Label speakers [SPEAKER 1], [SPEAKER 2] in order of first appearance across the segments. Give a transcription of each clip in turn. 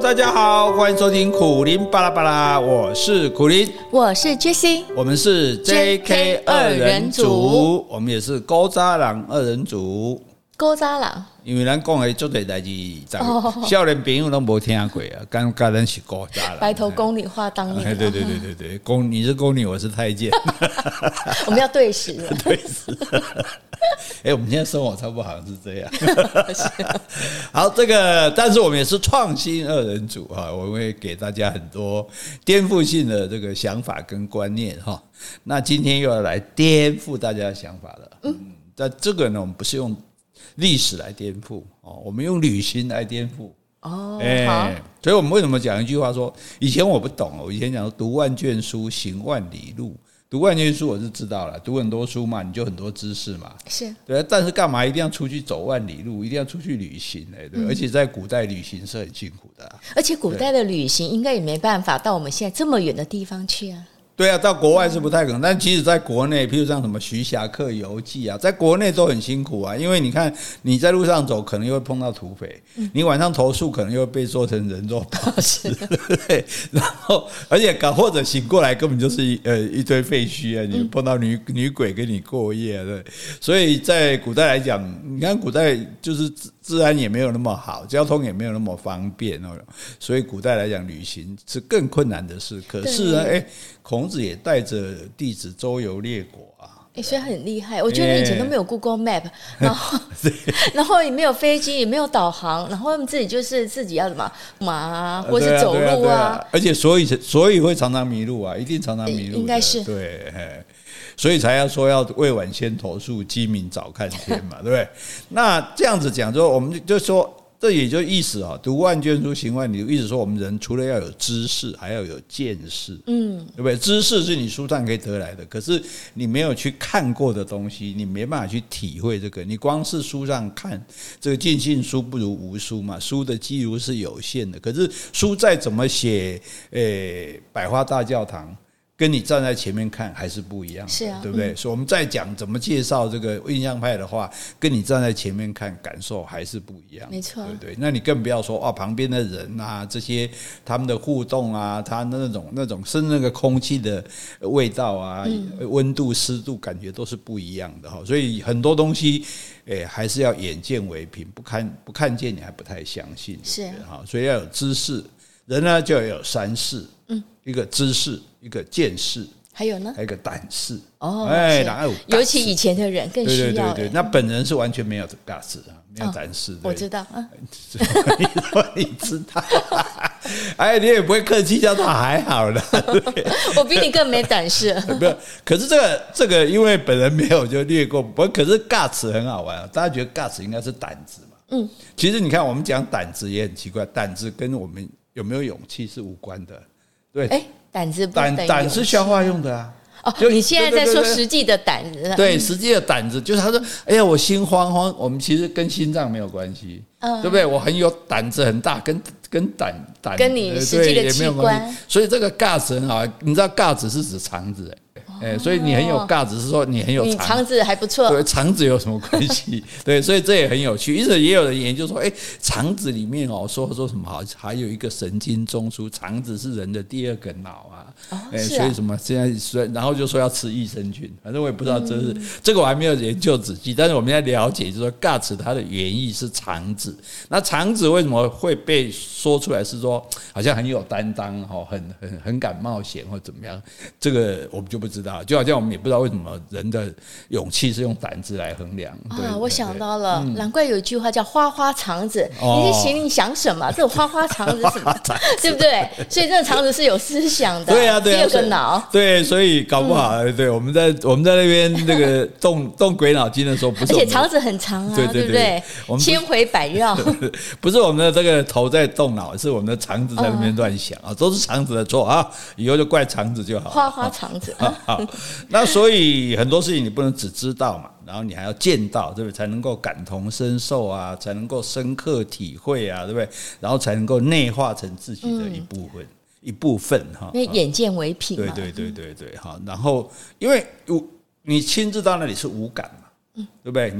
[SPEAKER 1] 大家好，欢迎收听苦苓巴拉巴拉，我是苦苓，
[SPEAKER 2] 我是 Jessie，
[SPEAKER 1] 我们是 JK 二人组，我们也是古早人二人组。
[SPEAKER 2] 古早人，
[SPEAKER 1] 因为咱讲的很多事情，少年朋友都没听过啊，感觉咱是古早人。
[SPEAKER 2] 白头宫女话当年，
[SPEAKER 1] 对，你是宫女，我是太监，
[SPEAKER 2] 我们要对时了，
[SPEAKER 1] 对时。我们现在生活差不多好像是这样。好，这个，但是我们也是创新二人组哈，我们会给大家很多颠覆性的这个想法跟观念哈。那今天又要来颠覆大家的想法了。但这个呢，我们不是用历史来颠覆哦，我们用旅行来颠覆
[SPEAKER 2] 哦。
[SPEAKER 1] 所以我们为什么讲一句话说，以前我不懂，我以前讲读万卷书，行万里路。读万卷书我是知道了，读很多书嘛，你就很多知识嘛，
[SPEAKER 2] 是
[SPEAKER 1] 对。但是干嘛一定要出去走万里路，一定要出去旅行呢？对，而且在古代旅行是很辛苦的
[SPEAKER 2] 而且古代的旅行应该也没办法到我们现在这么远的地方去啊。
[SPEAKER 1] 对啊，到国外是不太可能，但其实在国内，譬如像什么徐霞客游记啊，在国内都很辛苦啊，因为你看你在路上走，可能又会碰到土匪，你晚上投宿可能又会被做成人肉包子，对不对？然后而且或者醒过来根本就是一堆废墟啊，你碰到女鬼跟你过夜，对。所以在古代来讲，你看古代就是治安也没有那么好，交通也没有那么方便，所以古代来讲旅行是更困难的事。可是呢，孔子也带着弟子周游列国啊，
[SPEAKER 2] 所以很厉害。我觉得以前都没有 Google Map， 然后也没有飞机，也没有导航，然后他们自己就是自己要什么马啊，或是走路啊，
[SPEAKER 1] 而且所以会常常迷路啊，一定常常迷路，
[SPEAKER 2] 应该是
[SPEAKER 1] 对。所以才要说要未晚先投宿，鸡鸣早看天嘛，对不对？那这样子讲，我们就说，这也就意思啊，读万卷书，行万里路，意思说我们人除了要有知识，还要有见识，对不对？知识是你书上可以得来的，可是你没有去看过的东西，你没办法去体会这个。你光是书上看，这个尽信书不如无书嘛，书的记录是有限的，可是书再怎么写，百花大教堂。跟你站在前面看还是不一样的，
[SPEAKER 2] 是啊，
[SPEAKER 1] 对不对？所以我们在讲怎么介绍这个印象派的话，跟你站在前面看感受还是不一样，
[SPEAKER 2] 没错，
[SPEAKER 1] 对不对？那你更不要说旁边的人啊，这些他们的互动啊，他那种甚至那个空气的味道啊，温度、湿度，感觉都是不一样的哈。所以很多东西，还是要眼见为凭，不看见你还不太相信，
[SPEAKER 2] 是
[SPEAKER 1] 哈。所以要有知识，人呢就要有三识，一个知识，一个见识，
[SPEAKER 2] 还有呢，
[SPEAKER 1] 还有一个胆识。
[SPEAKER 2] 尤其以前的人更需要。
[SPEAKER 1] 对，那本人是完全没有guts啊，没有胆识。
[SPEAKER 2] 我知道，
[SPEAKER 1] 你知道，你也不会客气叫他还好了。
[SPEAKER 2] 我比你更没胆识。
[SPEAKER 1] 不是，可是这个，因为本人没有就略过。可是guts很好玩啊，大家觉得guts应该是胆子嘛？其实你看，我们讲胆子也很奇怪，胆子跟我们有没有勇气是无关的。对，
[SPEAKER 2] 胆子不等于勇气，
[SPEAKER 1] 胆是消化用的啊。
[SPEAKER 2] 你现在在说实际的胆子？
[SPEAKER 1] 对，实际的胆子就是他说，哎呀，我心慌，我们其实跟心脏没有关系，对不对？我很有胆子很大，跟胆
[SPEAKER 2] 跟你实际的器官，
[SPEAKER 1] 所以这个 guts 很好，你知道 guts 是指肠子，所以你很有 guts 是说你很有
[SPEAKER 2] 你肠子还不错，
[SPEAKER 1] 对，肠子有什么关系？对，所以这也很有趣。因此也有人研究说，肠子里面说什么好，还有一个神经中枢，肠子是人的第二个脑啊。所以什么现在，然后就说要吃益生菌，反正我也不知道这个我还没有研究仔细，但是我们要了解，就是说 guts 它的原意是肠子。那肠子为什么会被说出来是说好像很有担当，很敢冒险或怎么样？这个我们就不知道，就好像我们也不知道为什么人的勇气是用胆子来衡量。
[SPEAKER 2] 我想到了，难怪有一句话叫花花肠子。你是心里想什么？这个花花肠子什么？对不对？所以这个肠子是有思想的。
[SPEAKER 1] 对啊，
[SPEAKER 2] 第二个脑。
[SPEAKER 1] 对，所以搞不好，对，我们在那边那个动鬼脑筋的时候，不是，
[SPEAKER 2] 而且肠子很长啊，对不对？千回百绕，
[SPEAKER 1] 不是我们的这个头在动脑，是我们的肠子在那边乱想啊，都是肠子的错啊，以后就怪肠子就好。
[SPEAKER 2] 花花肠子。
[SPEAKER 1] 好，那所以很多事情你不能只知道嘛，然后你还要见到，对不对？才能够感同身受啊，才能够深刻体会啊，对不对？然后才能够内化成自己的一部分哈，
[SPEAKER 2] 因为眼见为凭嘛。
[SPEAKER 1] 对哈。然后因为你亲自到那里是无感嘛，对不对？你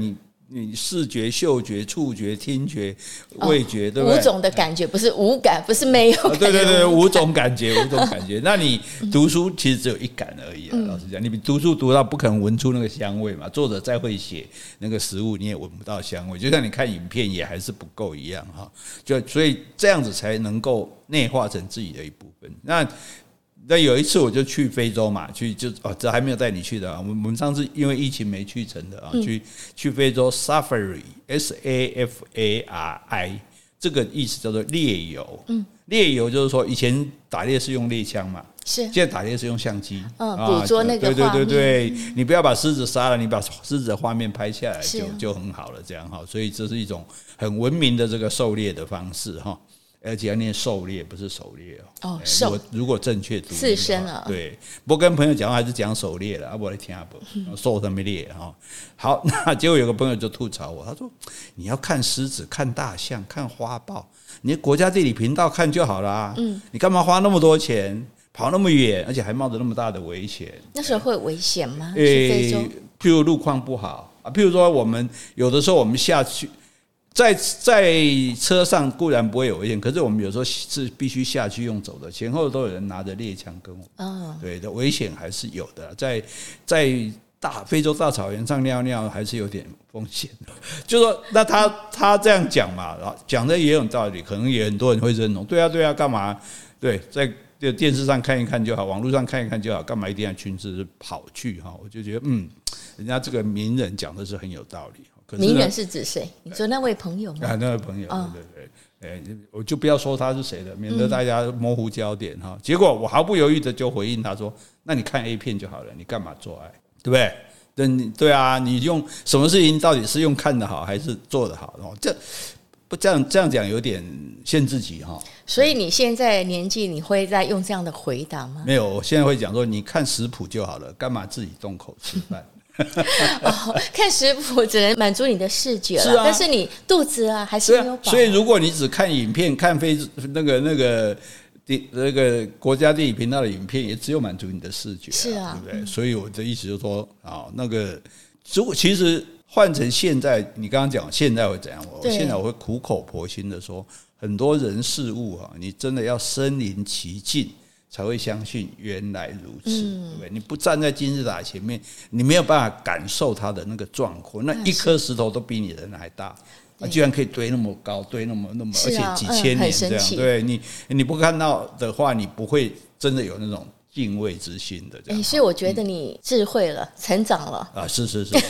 [SPEAKER 1] 你视觉、嗅觉、触觉、听觉、味觉，对不对？
[SPEAKER 2] 五种的感觉，不是无感，不是没有感觉。
[SPEAKER 1] 对对对，五种感觉，五种感觉。那你读书其实只有一感而已老实讲，你读书读到不可能闻出那个香味嘛。作者再会写那个食物，你也闻不到香味。就像你看影片也还是不够一样哈。所以这样子才能够内化成自己的一部分。那有一次我就去非洲嘛，这还没有带你去的我们上次因为疫情没去成的去非洲 Safari SAFARI 这个意思叫做猎游。猎游就是说以前打猎是用猎枪嘛，现在打猎是用相机，
[SPEAKER 2] 捕捉那个画面。
[SPEAKER 1] 对，你不要把狮子杀了，你把狮子的画面拍下来就很好了，这样哈。所以这是一种很文明的这个狩猎的方式哈。而且要念狩猎，不是狩猎如果正确读
[SPEAKER 2] 刺身啊，
[SPEAKER 1] 对。不过跟朋友讲话还是讲狩猎了，我来听不狩什么猎哈。好，那结果有个朋友就吐槽我，他说：“你要看狮子、看大象、看花豹，你国家地理频道看就好啦。你干嘛花那么多钱，跑那么远，而且还冒着那么大的危险？
[SPEAKER 2] 那时候会危险吗？去非洲，
[SPEAKER 1] 譬如路况不好啊，譬如说我们有的时候我们下去。在车上固然不会有危险，可是我们有时候是必须下去用走的，前后都有人拿着猎枪跟我对的，危险还是有的。在非洲大草原上尿尿还是有点风险的。就说那他这样讲嘛，讲的也有道理，可能也很多人会认同。对啊，干嘛？对，在电视上看一看就好，网络上看一看就好，干嘛一定要亲自跑去哈？我就觉得人家这个名人讲的是很有道理。
[SPEAKER 2] 名人是指谁？你说那位朋友吗？
[SPEAKER 1] 那位朋友，对，我就不要说他是谁了，免得大家模糊焦点哈。结果我毫不犹豫的就回应他说：“那你看 A 片就好了，你干嘛做爱？对不对？对啊，你用什么事情到底是用看的好还是做的好？这样讲有点限制级哈。
[SPEAKER 2] 所以你现在年纪，你会再用这样的回答吗？
[SPEAKER 1] 没有，我现在会讲说，你看食谱就好了，干嘛自己动口吃饭？”
[SPEAKER 2] 看食谱只能满足你的视觉了，但是你肚子还是没有饱。
[SPEAKER 1] 所以如果你只看影片，看那个国家地理频道的影片，也只有满足你的视觉，
[SPEAKER 2] 是啊，
[SPEAKER 1] 对不对？所以我的意思就是说如果其实换成现在，你刚刚讲现在会怎样？现在我会苦口婆心的说，很多人事物你真的要身临其境。才会相信原来如此，对不对？你不站在金字塔前面，你没有办法感受它的那个壮阔。那一颗石头都比你人还大，居然可以堆那么高，堆那么，而且几千年这样。对你不看到的话，你不会真的有那种敬畏之心的这样。
[SPEAKER 2] 所以我觉得你智慧了，成长了
[SPEAKER 1] 啊！是，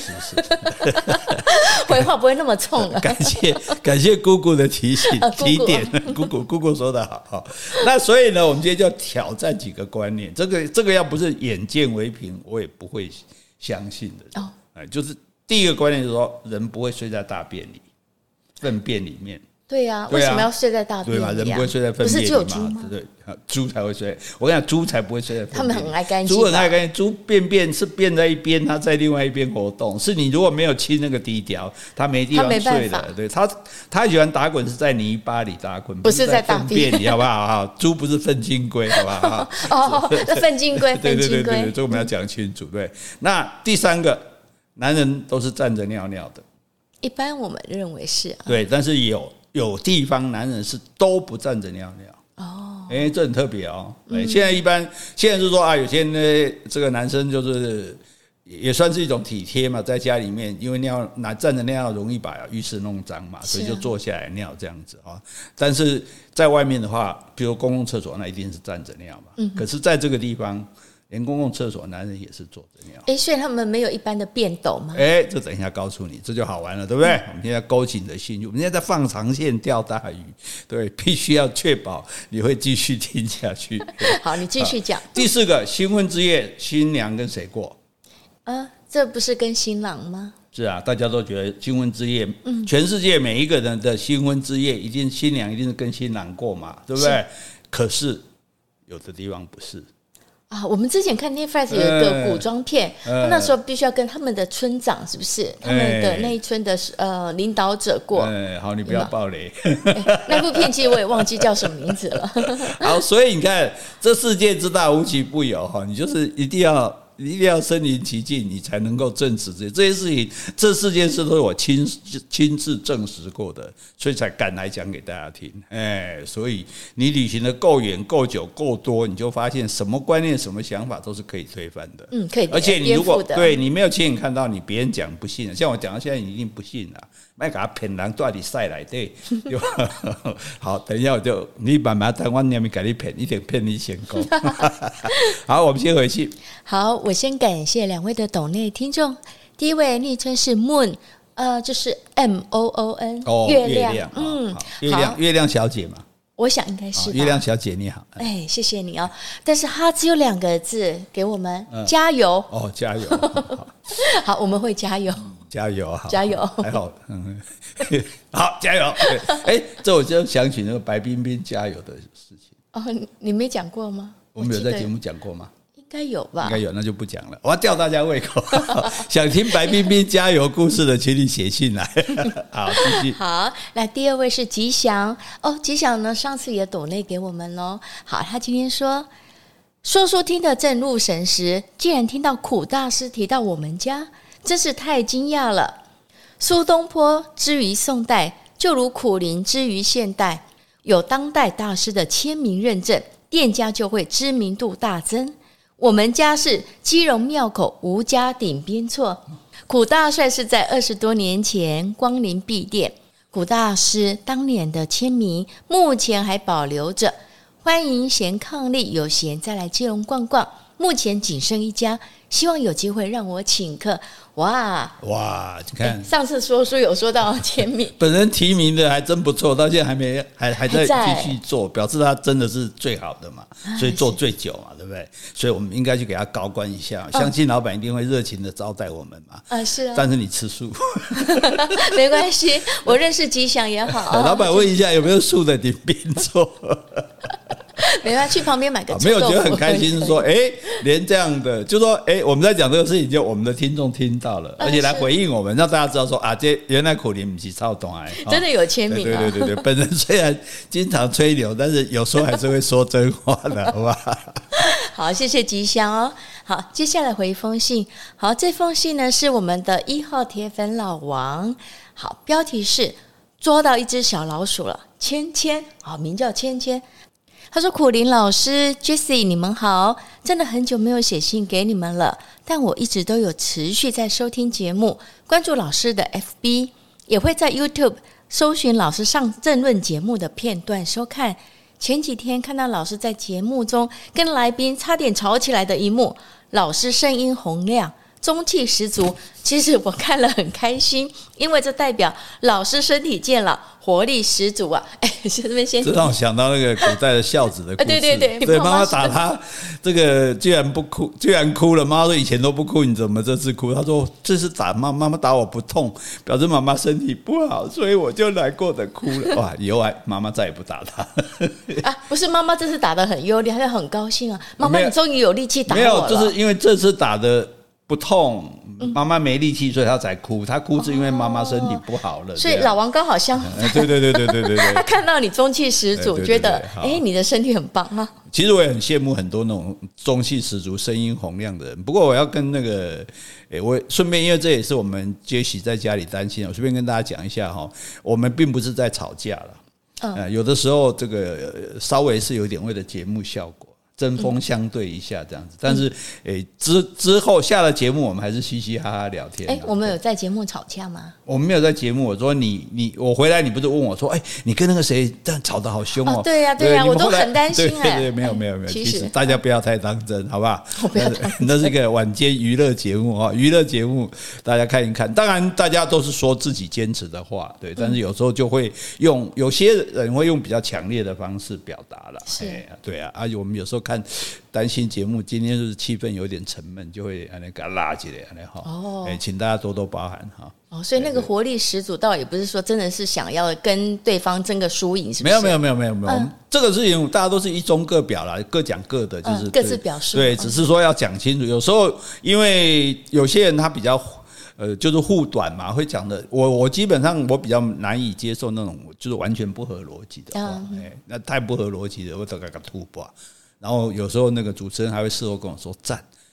[SPEAKER 2] 回话不会那么冲了。
[SPEAKER 1] 感谢姑姑的提醒提点，姑姑说的好。那所以呢，我们今天就要挑战几个观念，这个要不是眼见为凭，我也不会相信的。就是第一个观念就是说，人不会睡在大便里、粪便里面。
[SPEAKER 2] 对呀，为什么要睡在大便里？
[SPEAKER 1] 对嘛，人不会睡在粪便里嘛？
[SPEAKER 2] 不是只有猪吗？
[SPEAKER 1] 对，猪才会睡。我跟你讲，猪才不会睡在粪便里。
[SPEAKER 2] 他们很爱干净。
[SPEAKER 1] 猪很爱干净，猪便是便在一边，它在另外一边活动。是你如果没有清那个低调，它没地方睡的。对，它喜欢打滚是在泥巴里打滚，
[SPEAKER 2] 不是在
[SPEAKER 1] 粪便里，好不好？猪不是粪金龟，好不好？
[SPEAKER 2] 那粪金龟，
[SPEAKER 1] 对，这我们要讲清楚。对，那第三个，男人都是站着尿尿的。
[SPEAKER 2] 一般我们认为是
[SPEAKER 1] 对，但是有地方男人是都不站着尿尿这很特别现在是说有些呢，这个男生就是也算是一种体贴嘛，在家里面因为站着尿容易把浴室弄脏嘛，所以就坐下来尿这样子但是在外面的话，比如公共厕所，那一定是站着尿嘛可是在这个地方连公共厕所男人也是坐着尿。
[SPEAKER 2] 所以他们没有一般的便斗吗？
[SPEAKER 1] 这等一下告诉你，这就好玩了，对不对？我们现在勾起你的兴趣，我们现在在放长线钓大鱼，对，必须要确保你会继续听下去。
[SPEAKER 2] 好，你继续讲。
[SPEAKER 1] 第四个，新婚之夜，新娘跟谁过？
[SPEAKER 2] 这不是跟新郎吗？
[SPEAKER 1] 是啊，大家都觉得新婚之夜，全世界每一个人的新婚之夜，新娘一定是跟新郎过嘛，对不对？可是有的地方不是。
[SPEAKER 2] 我们之前看 Netflix 有一个古装片，那时候必须要跟他们的村长，是不是？他们的那一村的领导者过。
[SPEAKER 1] 好，你不要爆雷。
[SPEAKER 2] 那部片其实我也忘记叫什么名字了。
[SPEAKER 1] 好，所以你看，这世界之大无奇不有你就是一定要你一定要身临其境，你才能够证实这些事情。这4件事都是我亲自证实过的，所以才敢来讲给大家听。所以你旅行的够远、够久、够多，你就发现什么观念、什么想法都是可以推翻的。
[SPEAKER 2] 可以。
[SPEAKER 1] 而且你如果对你没有亲眼看到，你别人讲不信，像我讲到现在，你一定不信了。别给他骗人，到底晒来对。好，等一下你慢慢等，我念面给你骗，一点骗你成功。好，我们先回去。
[SPEAKER 2] 好，我先感谢2位的斗内听众。第一位昵称是 Moon， 就是 MOON， 月亮，
[SPEAKER 1] 月亮小姐嘛。
[SPEAKER 2] 我想应该是吧。
[SPEAKER 1] 月亮小姐你好，
[SPEAKER 2] 谢谢你哦。但是它只有2个字，给我们加油。
[SPEAKER 1] 加油。
[SPEAKER 2] 好，我们会加油。
[SPEAKER 1] 加油，好，
[SPEAKER 2] 加油，
[SPEAKER 1] 还好，好，加油。这我就想起那个白冰冰加油的事情。
[SPEAKER 2] 你没讲过吗？
[SPEAKER 1] 我们有在节目讲过吗？
[SPEAKER 2] 应该有吧。
[SPEAKER 1] 应该有，那就不讲了。我要吊大家胃口。想听白冰冰加油故事的，请你写信来。好，继续。
[SPEAKER 2] 好，来第2位是吉祥。吉祥呢，上次也抖内给我们咯。好，他今天说书听得正入神时，竟然听到苦大师提到我们家，真是太惊讶了。苏东坡之于宋代，就如苦苓之于现代，有当代大师的签名认证，店家就会知名度大增。我们家是基隆庙口吴家顶边错，苦大帅是在20多年前光临敝店，苦大师当年的签名目前还保留着，欢迎闲伉俪有闲再来基隆逛逛，目前仅剩1家，希望有机会让我请客。哇，
[SPEAKER 1] 你看，
[SPEAKER 2] 上次说书有说到签名，
[SPEAKER 1] 本人提名的还真不错，到现在还在继续做，表示他真的是最好的嘛，所以做最久嘛，对不对？所以我们应该去给他高官一下，相信老板一定会热情的招待我们嘛。是啊，但是你吃素，
[SPEAKER 2] 没关系，我认识吉祥也好。
[SPEAKER 1] 老板问一下有没有素的顶边座。
[SPEAKER 2] 没办法，去旁边买个
[SPEAKER 1] 没有觉得很开心，是说连这样的，就说我们在讲这个事情，就我们的听众听到了，而且来回应我们，让大家知道说这原来苦苓不是超懂
[SPEAKER 2] 真的有签名啊。
[SPEAKER 1] 对，本人虽然经常吹牛，但是有时候还是会说真话的，好吧？
[SPEAKER 2] 好，谢谢吉祥哦。好，接下来回一封信。好，这封信呢是我们的1号铁粉老王。好，标题是捉到一只小老鼠了，芊芊，好，名叫芊芊。他说：“苦苓老师 Jessie 你们好，真的很久没有写信给你们了，但我一直都有持续在收听节目，关注老师的 FB， 也会在 YouTube 搜寻老师上政论节目的片段收看。前几天看到老师在节目中跟来宾差点吵起来的一幕，老师声音洪亮，中气十足，其实我看了很开心，因为这代表老师身体健了，活力十足啊！这边先，
[SPEAKER 1] 这让我想到那个古代的孝子的故事。
[SPEAKER 2] 对，
[SPEAKER 1] 妈妈打他，这个居然不哭，居然哭了。妈妈说以前都不哭，你怎么这次哭？他说这次打妈妈打我不痛，表示妈妈身体不好，所以我就难过的哭了。哇，以后妈妈再也不打他。
[SPEAKER 2] 不是妈妈这次打得很优丽，她很高兴啊！妈妈，你终于有力气打我了。
[SPEAKER 1] 没有，就是因为这次打的不痛，妈妈没力气，所以她才哭。她哭是因为妈妈身体不好了，
[SPEAKER 2] 所以老王刚好相反。
[SPEAKER 1] 对，
[SPEAKER 2] 他看到你中气十足，觉得你的身体很棒啊。
[SPEAKER 1] 其实我也很羡慕很多那种中气十足、声音洪亮的人。不过我要跟那个，我顺便因为这也是我们杰西在家里担心，我顺便跟大家讲一下哈，我们并不是在吵架了。有的时候这个稍微是有点为了节目效果。针锋相对一下这样子，但是之后下了节目，我们还是嘻嘻哈哈聊天。
[SPEAKER 2] 我们有在节目吵架吗？
[SPEAKER 1] 我们没有在节目。我说我回来，你不是问我说，你跟那个谁但吵得好凶哦？
[SPEAKER 2] 对呀，我都很担心。
[SPEAKER 1] 对，没有，其实大家不要太当真，好不好？那是一个晚间娱乐节目啊，娱乐节目大家看一看。当然，大家都是说自己坚持的话，对，但是有时候就会有些人会用比较强烈的方式表达了。对啊，我们有时候担心节目今天就是气氛有点沉闷，就会给它拉起来，请大家多多包涵哈。
[SPEAKER 2] 所以那个活力十足，倒也不是说真的是想要跟对方争个输赢，是不是？
[SPEAKER 1] 没有，这个事情大家都是一中各表啦，各讲各的，就是
[SPEAKER 2] 各自表述。
[SPEAKER 1] 对，只是说要讲清楚。有时候因为有些人他比较就是护短嘛，会讲的。我基本上我比较难以接受那种就是完全不合逻辑的话，那太不合逻辑的，我都给它突破。然后有时候那个主持人还会事后跟我说赞，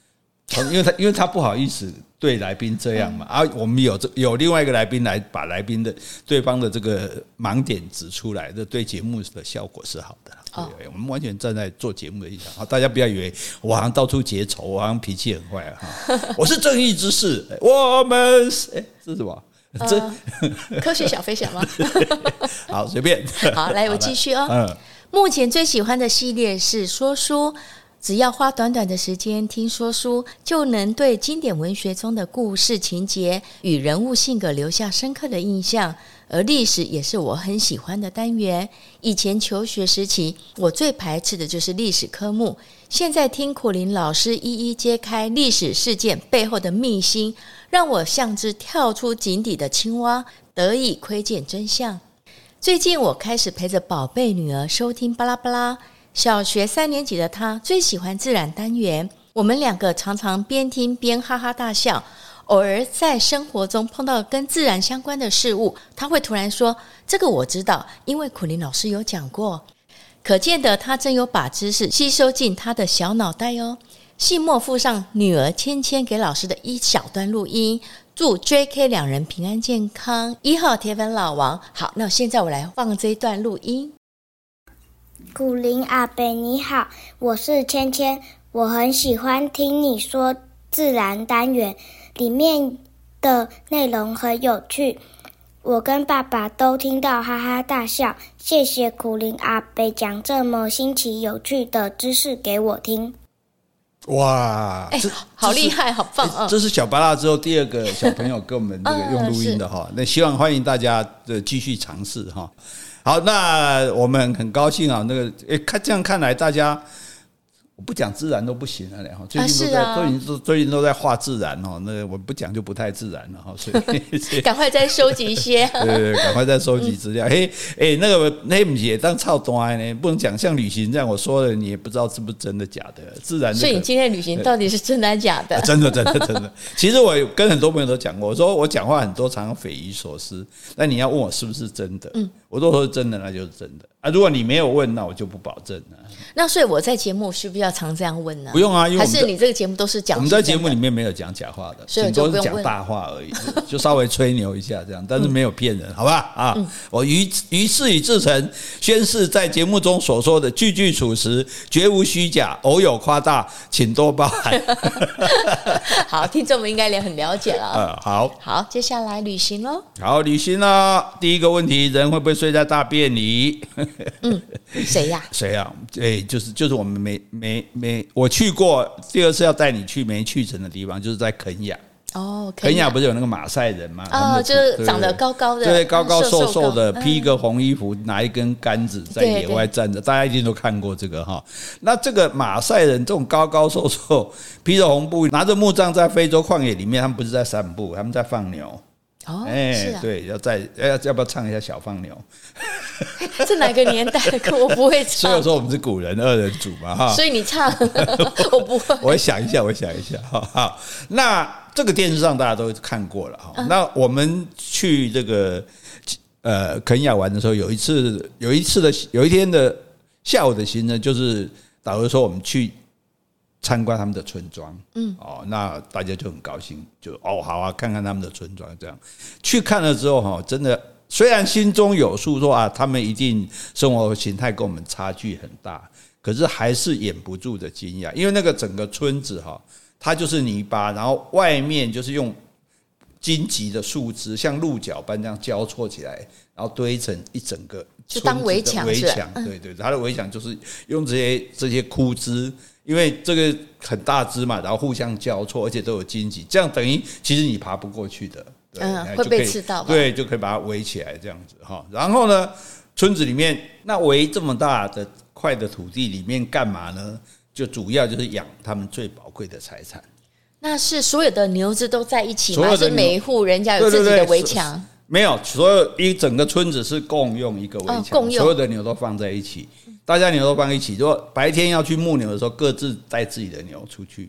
[SPEAKER 1] 因为他不好意思对来宾这样嘛，我们有另外一个来宾来把来宾的对方的这个盲点指出来，这对节目的效果是好的。对，我们完全站在做节目的立场，大家不要以为我好像到处结仇，我好像脾气很坏我是正义之士，我们这是什么？
[SPEAKER 2] 科学小飞侠吗？
[SPEAKER 1] 好，随便。
[SPEAKER 2] 好，来我继续哦。目前最喜欢的系列是说书。只要花短短的时间听说书，就能对经典文学中的故事情节与人物性格留下深刻的印象。而历史也是我很喜欢的单元。以前求学时期，我最排斥的就是历史科目。现在听苦苓老师一一揭开历史事件背后的秘辛，让我像只跳出井底的青蛙，得以窥见真相。最近我开始陪着宝贝女儿收听巴拉巴拉。小学3年级的他最喜欢自然单元，我们两个常常边听边哈哈大笑。偶尔在生活中碰到跟自然相关的事物，他会突然说：“这个我知道，因为苦苓老师有讲过。”可见得他真有把知识吸收进他的小脑袋哦。信末附上女儿芊芊给老师的一小段录音，祝 JK 两人平安健康。1号铁粉老王，好，那现在我来放这一段录音。
[SPEAKER 3] 苦苓阿伯你好，我是芊芊，我很喜欢听你说自然单元，里面的内容很有趣，我跟爸爸都听到哈哈大笑。谢谢苦苓阿伯讲这么新奇有趣的知识给我听。
[SPEAKER 1] 哇，
[SPEAKER 2] 好厉害，好棒！
[SPEAKER 1] 这是小巴拉之后第2个小朋友跟我们这个用录音的那希望欢迎大家继续尝试哈。好，那我们很高兴啊，这样看来大家我不讲自然都不行了最近都在画自然那我不讲就不太自然了所以
[SPEAKER 2] 赶快再收集一些
[SPEAKER 1] 对，赶快再收集资料。那不是当操端呢，不能讲像旅行这样，我说了你也不知道是不是真的假的，自然。
[SPEAKER 2] 所以你今天旅行到底是真的假的？
[SPEAKER 1] 真的。其实我跟很多朋友都讲过，我说我讲话很多常常匪夷所思，但你要问我是不是真的，我都说是真的，那就是真的啊。如果你没有问，那我就不保证了。
[SPEAKER 2] 那所以我在节目需不需要常这样问呢？
[SPEAKER 1] 不用啊，因为
[SPEAKER 2] 还是你这个节目都是讲，
[SPEAKER 1] 我们在节目里面没有讲假话的，顶多是讲大话而已，就稍微吹牛一下这样，但是没有骗人，好吧？我于事已至诚，宣誓在节目中所说的句句属实，绝无虚假，偶有夸大，请多包涵。
[SPEAKER 2] 好，听众们应该也很了解了。好，接下来旅行咯。
[SPEAKER 1] 好，旅行啦。第一个问题，人会不会睡在大便里？
[SPEAKER 2] 谁呀？
[SPEAKER 1] 就是我们我去过，第2次要带你去没去成的地方，就是在肯亚。肯亚不是有那个马赛人吗？
[SPEAKER 2] 就是长得高高的，
[SPEAKER 1] 对，高高瘦瘦的，披一个红衣服，拿一根杆子在野外站着，大家一定都看过这个哈。那这个马赛人这种高高瘦瘦，披着红布，拿着木杖在非洲旷野里面，他们不是在散步，他们在放牛。对，要不要唱一下小放牛？
[SPEAKER 2] 是哪个年代的歌？我不会唱。
[SPEAKER 1] 所以说我们是古人2人组嘛哈。
[SPEAKER 2] 所以你唱，我不会。
[SPEAKER 1] 我想一下。好，那这个电视上大家都看过了哈。那我们去这个肯亚玩的时候，有一天的下午的行程，就是导游说我们去参观他们的村庄，那大家就很高兴，就好啊，看看他们的村庄。这样去看了之后，真的虽然心中有数说他们一定生活形态跟我们差距很大，可是还是掩不住的惊讶，因为那个整个村子它就是泥巴，然后外面就是用荆棘的树枝像鹿角般这样交错起来，然后堆成一整个
[SPEAKER 2] 就当围墙，
[SPEAKER 1] 对，它的围墙就是用这些枯枝。因为这个很大枝嘛，然后互相交错，而且都有荆棘，这样等于其实你爬不过去的，
[SPEAKER 2] 会被刺到吧？
[SPEAKER 1] 对，就可以把它围起来这样子哈。然后呢，村子里面那围这么大的块的土地里面干嘛呢？就主要就是养他们最宝贵的财产。
[SPEAKER 2] 那是所有的牛只都在一起吗？还是每一户人家有自己的围墙？
[SPEAKER 1] 没有，一整个村子是共用一个围墙，所有的牛都放在一起。大家牛都放一起，如果白天要去牧牛的时候，各自带自己的牛出去。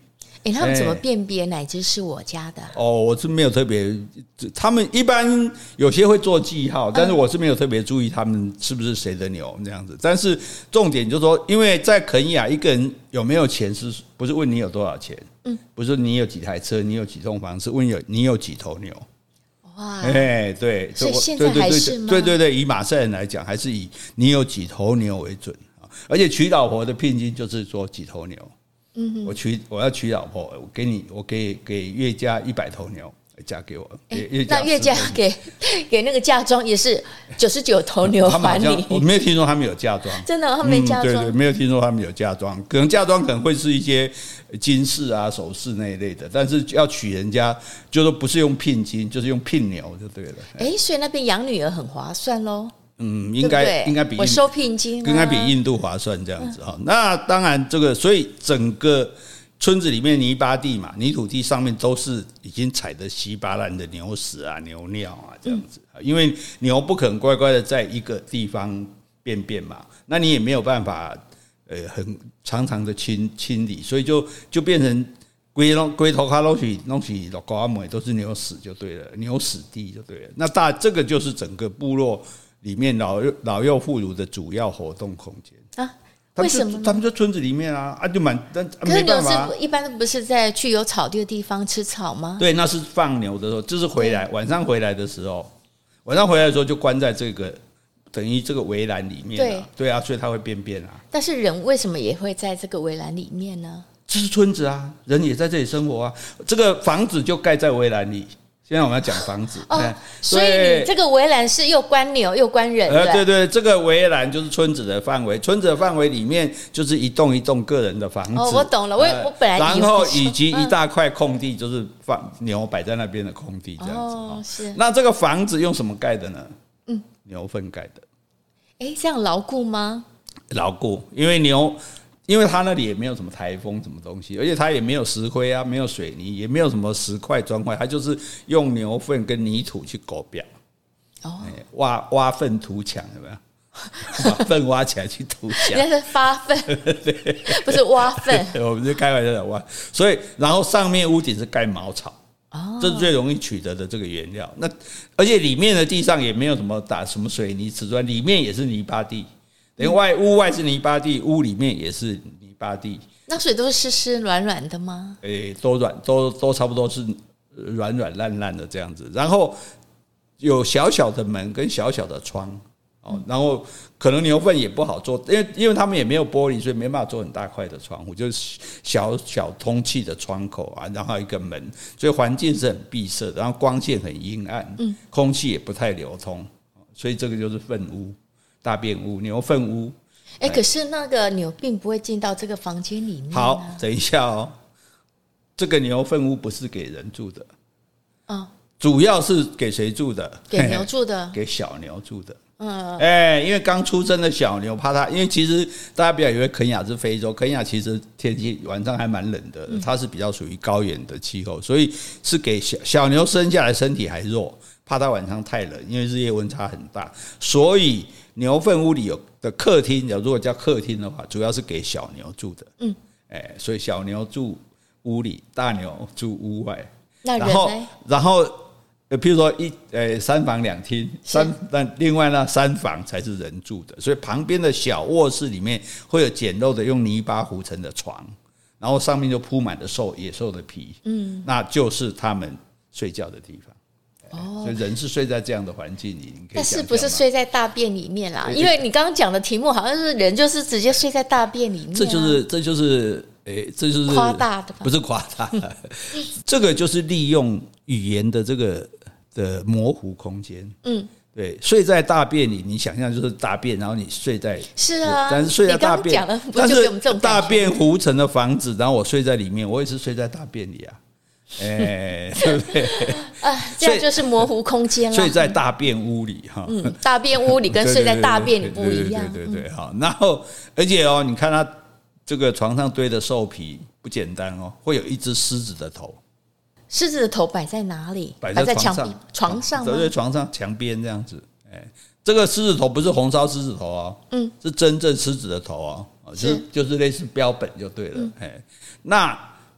[SPEAKER 2] 他们怎么辨别哪只是我家的？
[SPEAKER 1] 我是没有特别，他们一般有些会做记号，但是我是没有特别注意他们是不是谁的牛这样子。但是重点就是说，因为在肯亚，一个人有没有钱不是问你有多少钱？不是你有几台车，你有几栋房，是问你有几头牛。
[SPEAKER 2] 哇，
[SPEAKER 1] 对，
[SPEAKER 2] 所以现在还是吗？
[SPEAKER 1] 对，以马赛人来讲，还是以你有几头牛为准。而且娶老婆的聘金就是说几头牛。我要娶老婆，我给岳家100头牛嫁给我。
[SPEAKER 2] 那岳家给那个嫁妆也是99头牛还你？
[SPEAKER 1] 我没有听说他们有嫁妆，
[SPEAKER 2] 真的他们没嫁妆。
[SPEAKER 1] 对，没有听说他们有嫁妆，可能嫁妆可能会是一些金饰啊、首饰那一类的，但是要娶人家，就说不是用聘金，就是用聘牛就对了。
[SPEAKER 2] 所以那边养女儿很划算咯。
[SPEAKER 1] 应该比
[SPEAKER 2] 我收聘金
[SPEAKER 1] 应该比印度划算这样子哈。那当然，这个所以整个村子里面泥巴地嘛，泥土地上面都是已经踩得稀巴烂的牛屎啊、牛尿啊这样子。因为牛不可能乖乖的在一个地方便便嘛，那你也没有办法很常的清理，所以就变成龟头卡拢是落高阿美都是牛屎就对了，牛屎地就对了。那这个就是整个部落里面老幼妇孺的主要活动空间
[SPEAKER 2] 啊？为什么？
[SPEAKER 1] 他们就村子里面就
[SPEAKER 2] 可是牛是一般不是在去有草地的地方吃草吗？
[SPEAKER 1] 对，那是放牛的时候，就是晚上回来的时候，就关在这个等于这个围栏里面。对啊，所以它会便啊。
[SPEAKER 2] 但是人为什么也会在这个围栏里面呢？
[SPEAKER 1] 这是村子啊，人也在这里生活啊。这个房子就盖在围栏里。现在我们要讲房子
[SPEAKER 2] 所以你这个围栏是又关牛又关人的。
[SPEAKER 1] 对，这个围栏就是村子的范围，村子的范围里面就是一栋一栋个人的房子。
[SPEAKER 2] 我懂了，我本来
[SPEAKER 1] 然后以及一大块空地，就是放牛摆在那边的空地这样子。是。那这个房子用什么盖的呢？牛粪盖的。
[SPEAKER 2] 这样牢固吗？
[SPEAKER 1] 牢固，因为它那里也没有什么台风什么东西，而且它也没有石灰啊，没有水泥，也没有什么石块砖块，它就是用牛粪跟泥土去狗表。挖粪涂墙，有没有？把粪挖起来去涂墙。
[SPEAKER 2] 那是发粪，不是挖粪。
[SPEAKER 1] 我们就开玩笑的挖。所以，然后上面屋顶是盖茅草。这是最容易取得的这个原料。那而且里面的地上也没有什么打什么水泥瓷砖，里面也是泥巴地。屋外是泥巴地，屋里面也是泥巴地。
[SPEAKER 2] 那水都是湿湿软软的吗？
[SPEAKER 1] 都差不多是软软烂烂的这样子。然后有小小的门跟小小的窗，然后可能牛粪也不好做，因为他们也没有玻璃，所以没办法做很大块的窗户，就是小小通气的窗口啊，然后一个门，所以环境是很闭塞的，然后光线很阴暗，空气也不太流通，所以这个就是粪屋。大便屋、牛粪屋。
[SPEAKER 2] 可是那个牛并不会进到这个房间里面。
[SPEAKER 1] 好，等一下这个牛粪屋不是给人住的，主要是给谁住的？
[SPEAKER 2] 给牛住的，
[SPEAKER 1] 给小牛住的。因为刚出生的小牛怕它，因为其实大家不要以为肯亚是非洲，肯亚其实天气晚上还蛮冷的，它是比较属于高原的气候，所以是给小牛生下来身体还弱，怕它晚上太冷，因为日夜温差很大，所以牛粪屋里有的客厅，如果叫客厅的话，主要是给小牛住的。所以小牛住屋里，大牛住屋外。
[SPEAKER 2] 那人呢？
[SPEAKER 1] 然后譬如说3房2厅，但另外呢3房才是人住的，所以旁边的小卧室里面会有简陋的用泥巴糊成的床，然后上面就铺满了野兽的皮，那就是他们睡觉的地方。所以人是睡在这样的环境里，你可以
[SPEAKER 2] 但是不是睡在大便里面啦？因为你刚刚讲的题目好像是人就是直接睡在大便里面，
[SPEAKER 1] 这就是
[SPEAKER 2] 夸大的吧？
[SPEAKER 1] 不是夸大，这个就是利用语言的这个的模糊空间。对，睡在大便里，你想象就是大便，然后你睡在
[SPEAKER 2] 是啊，
[SPEAKER 1] 但是睡在大便，
[SPEAKER 2] 你刚刚讲的不就给我们这种
[SPEAKER 1] 大便糊成的房子，然后我睡在里面，我也是睡在大便里啊。对不对？
[SPEAKER 2] 这样就是模糊空间了。
[SPEAKER 1] 睡在大便屋里
[SPEAKER 2] 大便屋里跟睡在大便里不一样。
[SPEAKER 1] 对，好。然后，而且你看他这个床上堆的兽皮不简单会有一只狮子的头。
[SPEAKER 2] 狮子的头摆在哪里？
[SPEAKER 1] 摆在
[SPEAKER 2] 床上吗？
[SPEAKER 1] 对，床上墙边这样子。这个狮子头不是红烧狮子头是真正狮子的头就是类似标本就对了。那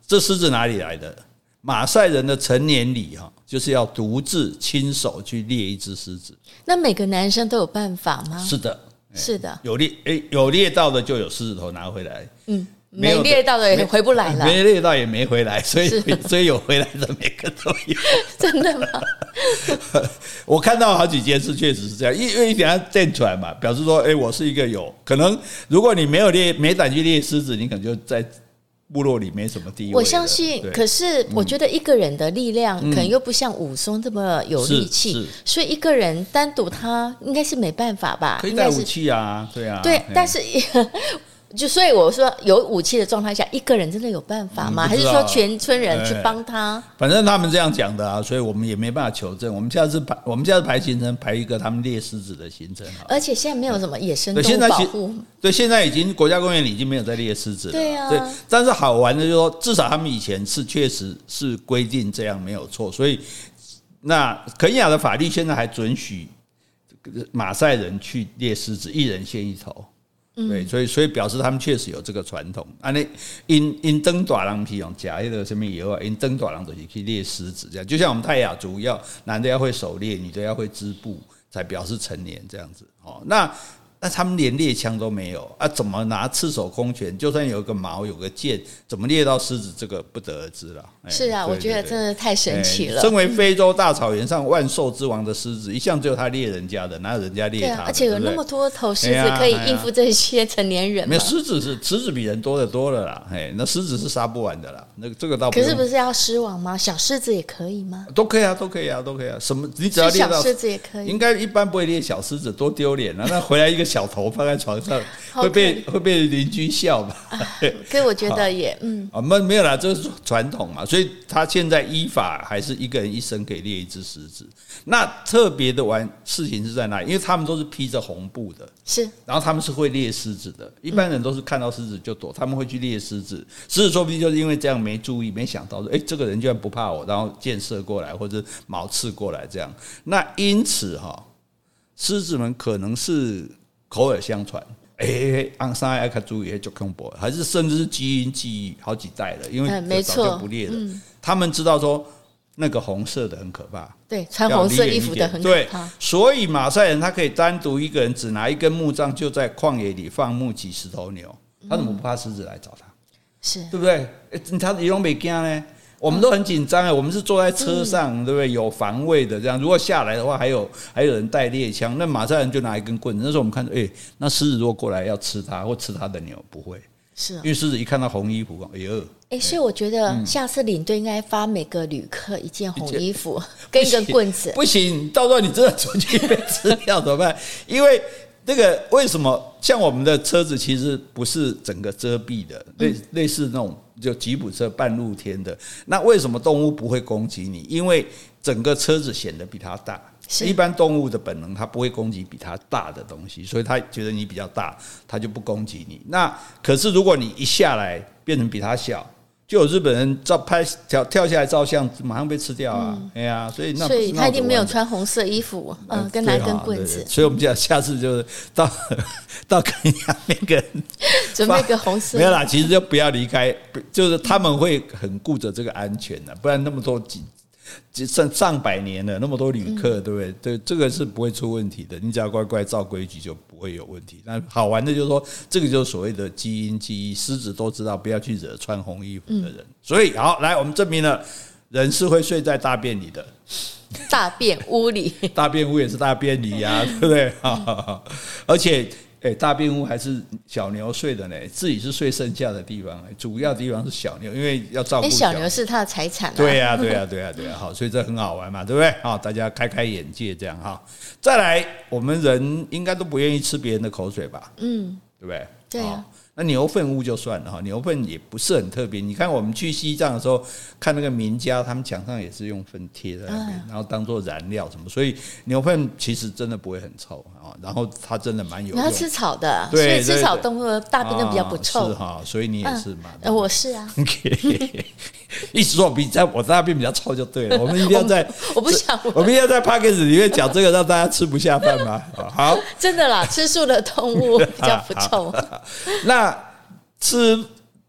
[SPEAKER 1] 这狮子哪里来的？马赛人的成年礼就是要独自亲手去猎一只狮子。
[SPEAKER 2] 那每个男生都有办法吗？
[SPEAKER 1] 是的，
[SPEAKER 2] 是的，
[SPEAKER 1] 有猎到的就有狮子头拿回来，
[SPEAKER 2] 没猎到的也回不来了，
[SPEAKER 1] 没猎到也没回来，所以有回来的每个都有。
[SPEAKER 2] 真的吗？
[SPEAKER 1] 我看到好几件事确实是这样，因为你等下站出来嘛，表示说，我是一个有可能，如果你没胆去猎狮子，你可能就在部落里没什么地位。
[SPEAKER 2] 我相信，可是我觉得一个人的力量可能又不像武松这么有力气，所以一个人单独他应该是没办法吧？
[SPEAKER 1] 可以带武器啊，对啊，
[SPEAKER 2] 对，但是。所以我说有武器的状态下，一个人真的有办法吗？还是说全村人去帮他？
[SPEAKER 1] 反正他们这样讲的啊，所以我们也没办法求证。我们下次排行程，排一个他们猎狮子的行程。
[SPEAKER 2] 而且现在没有什么野生动物保护，
[SPEAKER 1] 对，现在已经国家公园里已经没有在猎狮子了。
[SPEAKER 2] 对啊，
[SPEAKER 1] 对，但是好玩的就是说，至少他们以前确实是规定这样没有错，所以那肯亚的法律现在还准许马赛人去猎狮子，一人献一头。对，所以表示他们确实有这个传统。因登大人去用假那个什么油啊，因登大人就是去猎狮子这样，就像我们泰雅族男的要会狩猎，女的要会织布，才表示成年这样子。那他们连猎枪都没有啊，怎么拿赤手空拳？就算有个矛有个剑，怎么猎到狮子？这个不得而知了。
[SPEAKER 2] 是啊，我觉得真的太神奇了。
[SPEAKER 1] 身为非洲大草原上万兽之王的狮子，一向只有他猎人家的，哪有人家猎他的？
[SPEAKER 2] 而且有那么多头狮子可以应付这些成年人。
[SPEAKER 1] 没有，狮子比人多得多了啦。那狮子是杀不完的啦。那这个倒
[SPEAKER 2] 可是不是要狮王吗？小狮子也可以吗？
[SPEAKER 1] 都可以啊。什么？你只要猎到
[SPEAKER 2] 小狮子也可以。
[SPEAKER 1] 应该一般不会猎小狮子，多丢脸啊！那回来一个小头放在床上，会被邻居笑吧？
[SPEAKER 2] 可是我觉得也
[SPEAKER 1] 没有啦，这是传统嘛，所以他现在依法还是一个人一生可以猎一只狮子。那特别的事情是在哪里？因为他们都是披着红布的，
[SPEAKER 2] 是，
[SPEAKER 1] 然后他们是会猎狮子的。一般人都是看到狮子就躲，他们会去猎狮子。狮子说不定就是因为这样没注意，没想到说，这个人居然不怕我，然后箭射过来或者矛刺过来这样。那因此狮子们可能是口耳相传，昂山爱看注意就恐怖，还是甚至是基因记忆好几代了，因为早就不猎了。他们知道说那个红色的很可怕，
[SPEAKER 2] 对，穿红色衣服的很可怕。
[SPEAKER 1] 对，所以马赛人他可以单独一个人只拿一根木杖，就在旷野里放牧几十头牛，他怎么不怕狮子来找他？
[SPEAKER 2] 是，
[SPEAKER 1] 对不对？他一动没惊呢。我们都很紧张我们是坐在车上，对不对？有防卫的这样。如果下来的话，还有人带猎枪，那马赛人就拿一根棍子。那时候我们看到，那狮子如果过来要吃它或吃它的牛，不会，
[SPEAKER 2] 是，
[SPEAKER 1] 因为狮子一看到红衣服，
[SPEAKER 2] 所以我觉得下次领队应该发每个旅客一件红衣服跟一根棍子。
[SPEAKER 1] 不行，到时候你真的出去被吃掉怎么办？因为这个为什么像我们的车子其实不是整个遮蔽的，类似那种就吉普车半露天的，那为什么动物不会攻击你？因为整个车子显得比它大。一般动物的本能，它不会攻击比它大的东西，所以它觉得你比较大，它就不攻击你。那可是如果你一下来变成比它小，就有日本人跳下来照相，马上被吃掉啊！所以
[SPEAKER 2] 他一定没有穿红色衣服，跟拿根棍子。
[SPEAKER 1] 所以我们讲下次就是到肯亚那个
[SPEAKER 2] 准备个红色。
[SPEAKER 1] 没有啦，其实就不要离开，就是他们会很顾着这个安全的，不然那么多上百年了，那么多旅客，对不对？对，这个是不会出问题的。你只要乖乖照规矩，就不会有问题。那好玩的就是说，这个就是所谓的基因记忆，狮子都知道不要去惹穿红衣服的人。所以好，来我们证明了人是会睡在大便里的，
[SPEAKER 2] 大便屋里，
[SPEAKER 1] 大便屋也是大便里啊，对不对？而且。大便屋还是小牛睡的呢，自己是睡剩下的地方，主要地方是小牛，因为要照顾
[SPEAKER 2] 小牛是他的财产。
[SPEAKER 1] 对呀，好，所以这很好玩嘛，对不对？好，大家开开眼界，这样哈。再来，我们人应该都不愿意吃别人的口水吧？对不对？
[SPEAKER 2] 对啊。
[SPEAKER 1] 那牛粪屋就算了哈，牛粪也不是很特别。你看我们去西藏的时候，看那个民家，他们墙上也是用粪贴在那边，然后当做燃料什么，所以牛粪其实真的不会很臭啊。然后它真的蛮有用。
[SPEAKER 2] 它吃草的，
[SPEAKER 1] 所
[SPEAKER 2] 以吃草动物的大便都比较不臭。
[SPEAKER 1] 是哈，所以你也是嘛？
[SPEAKER 2] 我是啊。
[SPEAKER 1] 意思说我大便比较臭就对了。我们一定要在
[SPEAKER 2] 我不想，
[SPEAKER 1] 我们一定要在 Podcast 里面讲这个，让大家吃不下饭吗？好，真
[SPEAKER 2] 的啦，吃素的动物比较不臭。
[SPEAKER 1] 那吃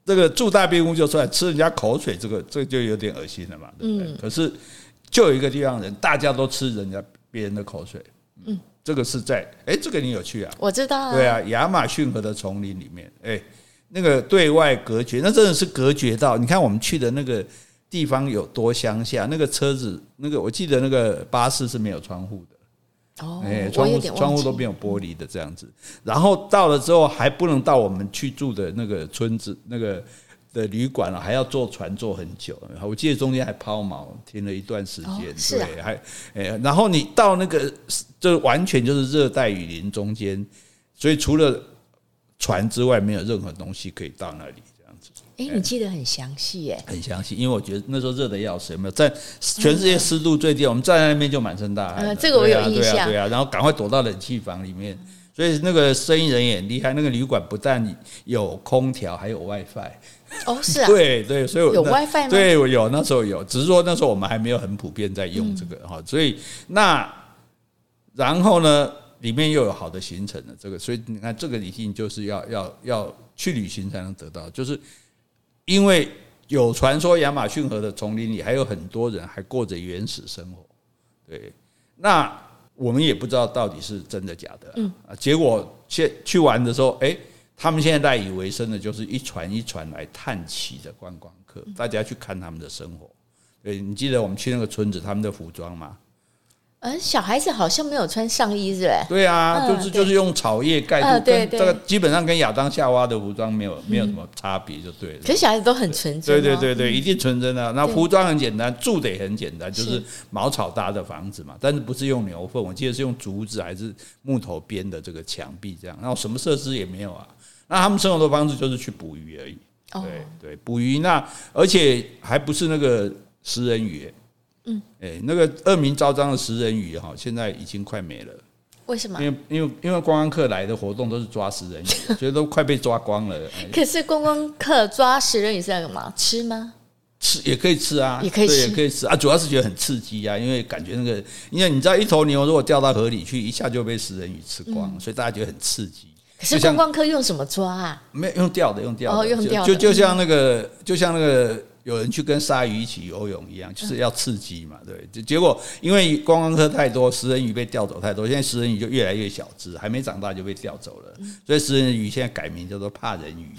[SPEAKER 1] 这个住大便屋就算吃人家口水，这个就有点恶心了嘛，对不对？可是就有一个地方人，大家都吃别人的口水，这个是在这个你有去啊？
[SPEAKER 2] 我知道啊，
[SPEAKER 1] 对啊，亚马逊河的丛林里面，那个对外隔绝，那真的是隔绝到，你看我们去的那个地方有多乡下，那个车子，那个我记得那个巴士是没有窗户的。窗户都没有玻璃的这样子，然后到了之后还不能到我们去住的那个村子那个的旅馆了，还要坐船坐很久。我记得中间还抛锚停了一段时间，
[SPEAKER 2] 是啊，
[SPEAKER 1] 对，然后你到那个就完全就是热带雨林中间，所以除了船之外，没有任何东西可以到那里。
[SPEAKER 2] 你记得很详细耶，
[SPEAKER 1] 很详细，因为我觉得那时候热的要死，有没有？在全世界湿度最低，我们站在那边就满身大汗。
[SPEAKER 2] 这个我有印象。
[SPEAKER 1] 对啊，然后赶快躲到冷气房里面。所以那个生意人也很厉害，那个旅馆不但有空调，还有 WiFi。
[SPEAKER 2] 是啊。
[SPEAKER 1] 对，所以
[SPEAKER 2] 有 WiFi 吗？
[SPEAKER 1] 对，有那时候有，只是说那时候我们还没有很普遍在用这个哈。所以然后呢，里面又有好的行程的这个，所以你看这个一定就是要去旅行才能得到，就是。因为有传说亚马逊河的丛林里还有很多人还过着原始生活，对，那我们也不知道到底是真的假的，结果去玩的时候，他们现在赖以为生的就是一船一船来探奇的观光客，大家去看他们的生活。对，你记得我们去那个村子他们的服装吗？
[SPEAKER 2] 小孩子好像没有穿上衣，是吧？
[SPEAKER 1] 对啊，就是用草叶盖住，
[SPEAKER 2] 对，
[SPEAKER 1] 这个基本上跟亚当夏娃的服装没有什么差别，就对了。
[SPEAKER 2] 可是小孩子都很纯真。
[SPEAKER 1] 对，一定纯真的。那服装很简单，住的也很简单，就是茅草搭的房子嘛，但是不是用牛粪，我记得是用竹子还是木头编的这个墙壁这样，然后什么设施也没有啊。那他们生活的方式就是去捕鱼而已。对，捕鱼，那而且还不是那个食人鱼。那个恶名昭彰的食人鱼现在已经快没了。
[SPEAKER 2] 为什么？
[SPEAKER 1] 因为观光客来的活动都是抓食人鱼，所以都快被抓光了。
[SPEAKER 2] 可是观光客抓食人鱼是干嘛？吃吗？
[SPEAKER 1] 吃也可以吃啊，
[SPEAKER 2] 也可以
[SPEAKER 1] 吃啊，主要是觉得很刺激啊，因为感觉因为你知道一头牛如果掉到河里去，一下就被食人鱼吃光，所以大家觉得很刺激。
[SPEAKER 2] 可是观光客用什么抓啊？
[SPEAKER 1] 没有，用钓的，用钓
[SPEAKER 2] 的，
[SPEAKER 1] 就像那个。有人去跟鲨鱼一起游泳一样，就是要刺激嘛，对。结果因为观光客太多，食人鱼被钓走太多，现在食人鱼就越来越小只，还没长大就被钓走了，所以食人鱼现在改名叫做怕人鱼。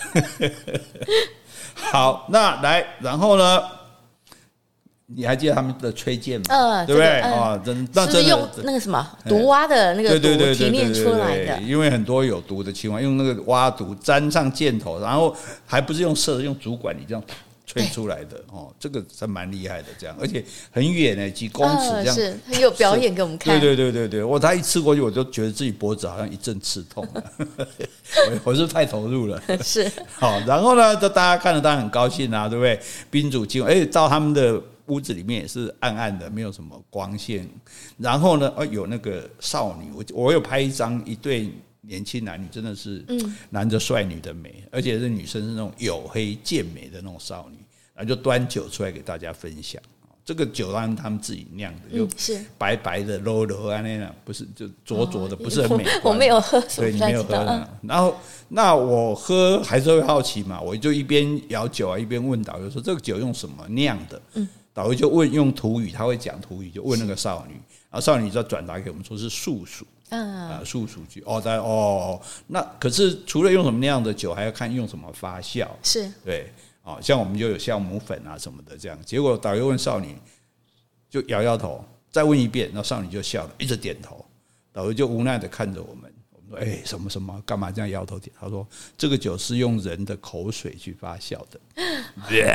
[SPEAKER 1] 好，那来，然后呢？你还记得他们的吹箭吗？对不对？
[SPEAKER 2] 是用那个什么毒蛙的那个毒提炼出来的。
[SPEAKER 1] 因为很多有毒的青蛙用那个蛙毒沾上箭头，然后还不是用射的，用竹管，你这样。吹出来的这个是蛮厉害的，这样，而且很远几公尺这样，
[SPEAKER 2] 是很有表演给我们看。
[SPEAKER 1] 对，他一刺过去，我就觉得自己脖子好像一阵刺痛我是太投入了。
[SPEAKER 2] 是
[SPEAKER 1] 好，然后呢，大家看了当然很高兴啊，对不对？宾主尽欢，到他们的屋子里面也是暗暗的，没有什么光线。然后呢，有那个少女，我有拍一对。年轻男女真的是男的帅，女的美，而且是女生是那种黝黑健美的那种少女，然后就端酒出来给大家分享。这个酒当然他们自己酿的，就白白的、柔柔啊那样，不是就浊浊的，不是很美观。
[SPEAKER 2] 我没有喝，
[SPEAKER 1] 对，你没有喝。然后那我喝还是会好奇嘛，我就一边摇酒啊，一边问导游说这个酒用什么酿的？导游就问用土语，他会讲土语，就问那个少女，然后少女就转达给我们说是素薯。素薯酒那可是除了用什么那样的酒，还要看用什么发酵，
[SPEAKER 2] 是
[SPEAKER 1] 对像我们就有酵母粉啊什么的这样。结果导游问少女，就摇头，再问一遍，然后少女就笑了，一直点头。导游就无奈的看着我们说什么干嘛这样摇头点？他说这个酒是用人的口水去发酵的。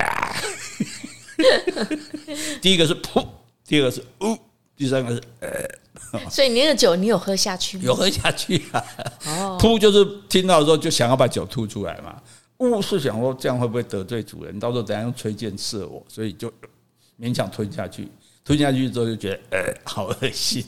[SPEAKER 1] 第一个是噗，第二个是呜，第三个是
[SPEAKER 2] 所以你那个酒你有喝下去吗？
[SPEAKER 1] 有喝下去啊。吐就是听到的时候就想要把酒吐出来嘛。是想说这样会不会得罪主人？到时候等下用吹箭射我，所以就勉强吞下去。吞下去之后就觉得好恶心。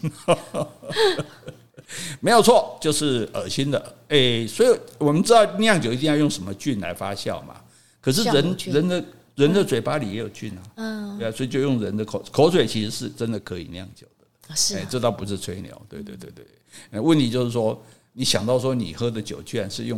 [SPEAKER 1] 没有错，就是恶心的。所以我们知道酿酒一定要用什么菌来发酵嘛。可是人的嘴巴里也有菌啊。对啊，所以就用人的口水其实是真的可以酿酒的。
[SPEAKER 2] 是
[SPEAKER 1] 这倒不是吹牛，对。问题就是说，你想到说你喝的酒居然是用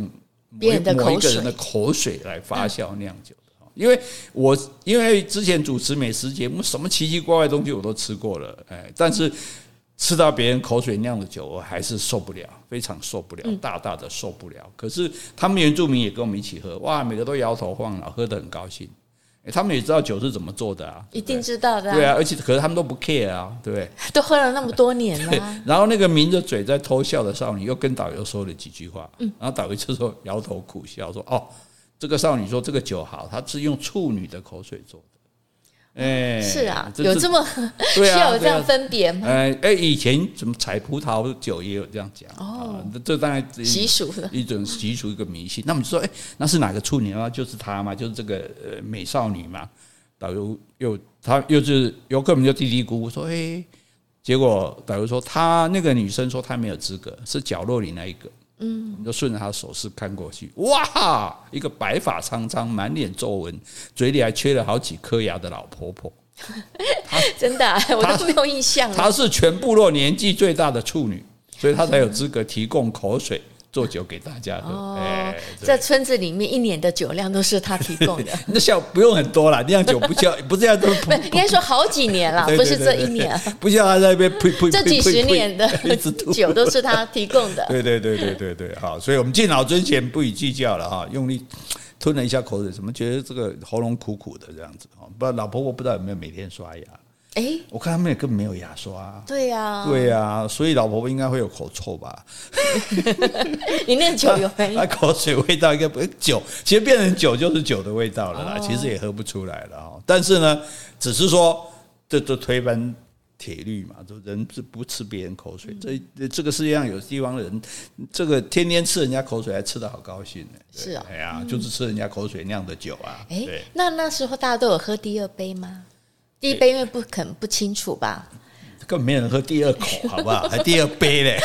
[SPEAKER 2] 别人的口水，
[SPEAKER 1] 某一个人的口水来发酵酿酒的。因为之前主持美食节目，什么奇奇怪怪的东西我都吃过了，但是吃到别人口水酿的酒，我还是受不了，非常受不了，大大的受不了。可是他们原住民也跟我们一起喝，哇，每个都摇头晃脑，喝得很高兴。他们也知道酒是怎么做的啊，
[SPEAKER 2] 一定知道的、啊。
[SPEAKER 1] 对啊，可是他们都不 care 啊，对不对？
[SPEAKER 2] 都喝了那么多年了、啊。
[SPEAKER 1] 然后那个抿着嘴在偷笑的少女又跟导游说了几句话，然后导游这时候摇头苦笑说：“哦，这个少女说这个酒好，她是用处女的口水做的。”
[SPEAKER 2] 是啊，有这么需要有这样分别吗？
[SPEAKER 1] 以前怎么采葡萄酒也有这样讲哦，这当然
[SPEAKER 2] 习俗的
[SPEAKER 1] 一种习俗，一个迷信。那么就说，那是哪个处女啊？就是她嘛，就是这个美少女嘛。导游他又是游客们就嘀嘀咕咕说，结果导游说她那个女生说她没有资格，是角落里那一个。就顺着他手势看过去，哇，一个白发苍苍、满脸皱纹、嘴里还缺了好几颗牙的老婆婆。
[SPEAKER 2] 真的、啊，我都没有印象了。
[SPEAKER 1] 她是全部落年纪最大的处女，所以她才有资格提供口水做酒给大家喝。
[SPEAKER 2] 在村子里面，1年的酒量都是他提供的。
[SPEAKER 1] 那像不用很多啦，酿酒不是要都
[SPEAKER 2] 不应该说好几年了，不是这1年，
[SPEAKER 1] 不像他在那边
[SPEAKER 2] 这几十年的酒都是他提供的。
[SPEAKER 1] 对，好，所以我们敬老尊贤，不予计较了哈，用力吞了一下口水，怎么觉得这个喉咙苦苦的这样子？不知道老婆婆不知道有没有每天刷牙？我看他们也根本没有牙刷。对呀，所以老婆婆应该会有口臭吧？
[SPEAKER 2] 你那酒有没有？
[SPEAKER 1] 口水味道应该不酒，其实变成酒就是酒的味道了啦，其实也喝不出来了。但是呢，只是说这推翻铁律嘛，人是不吃别人口水。这个世界上有地方人，这个天天吃人家口水，还吃得好高兴呢。
[SPEAKER 2] 是啊，
[SPEAKER 1] 就是吃人家口水酿的酒啊。
[SPEAKER 2] 那时候大家都有喝第2杯吗？第1杯因为不清楚吧，
[SPEAKER 1] 根本没人喝第2口，好不好？还第2杯嘞！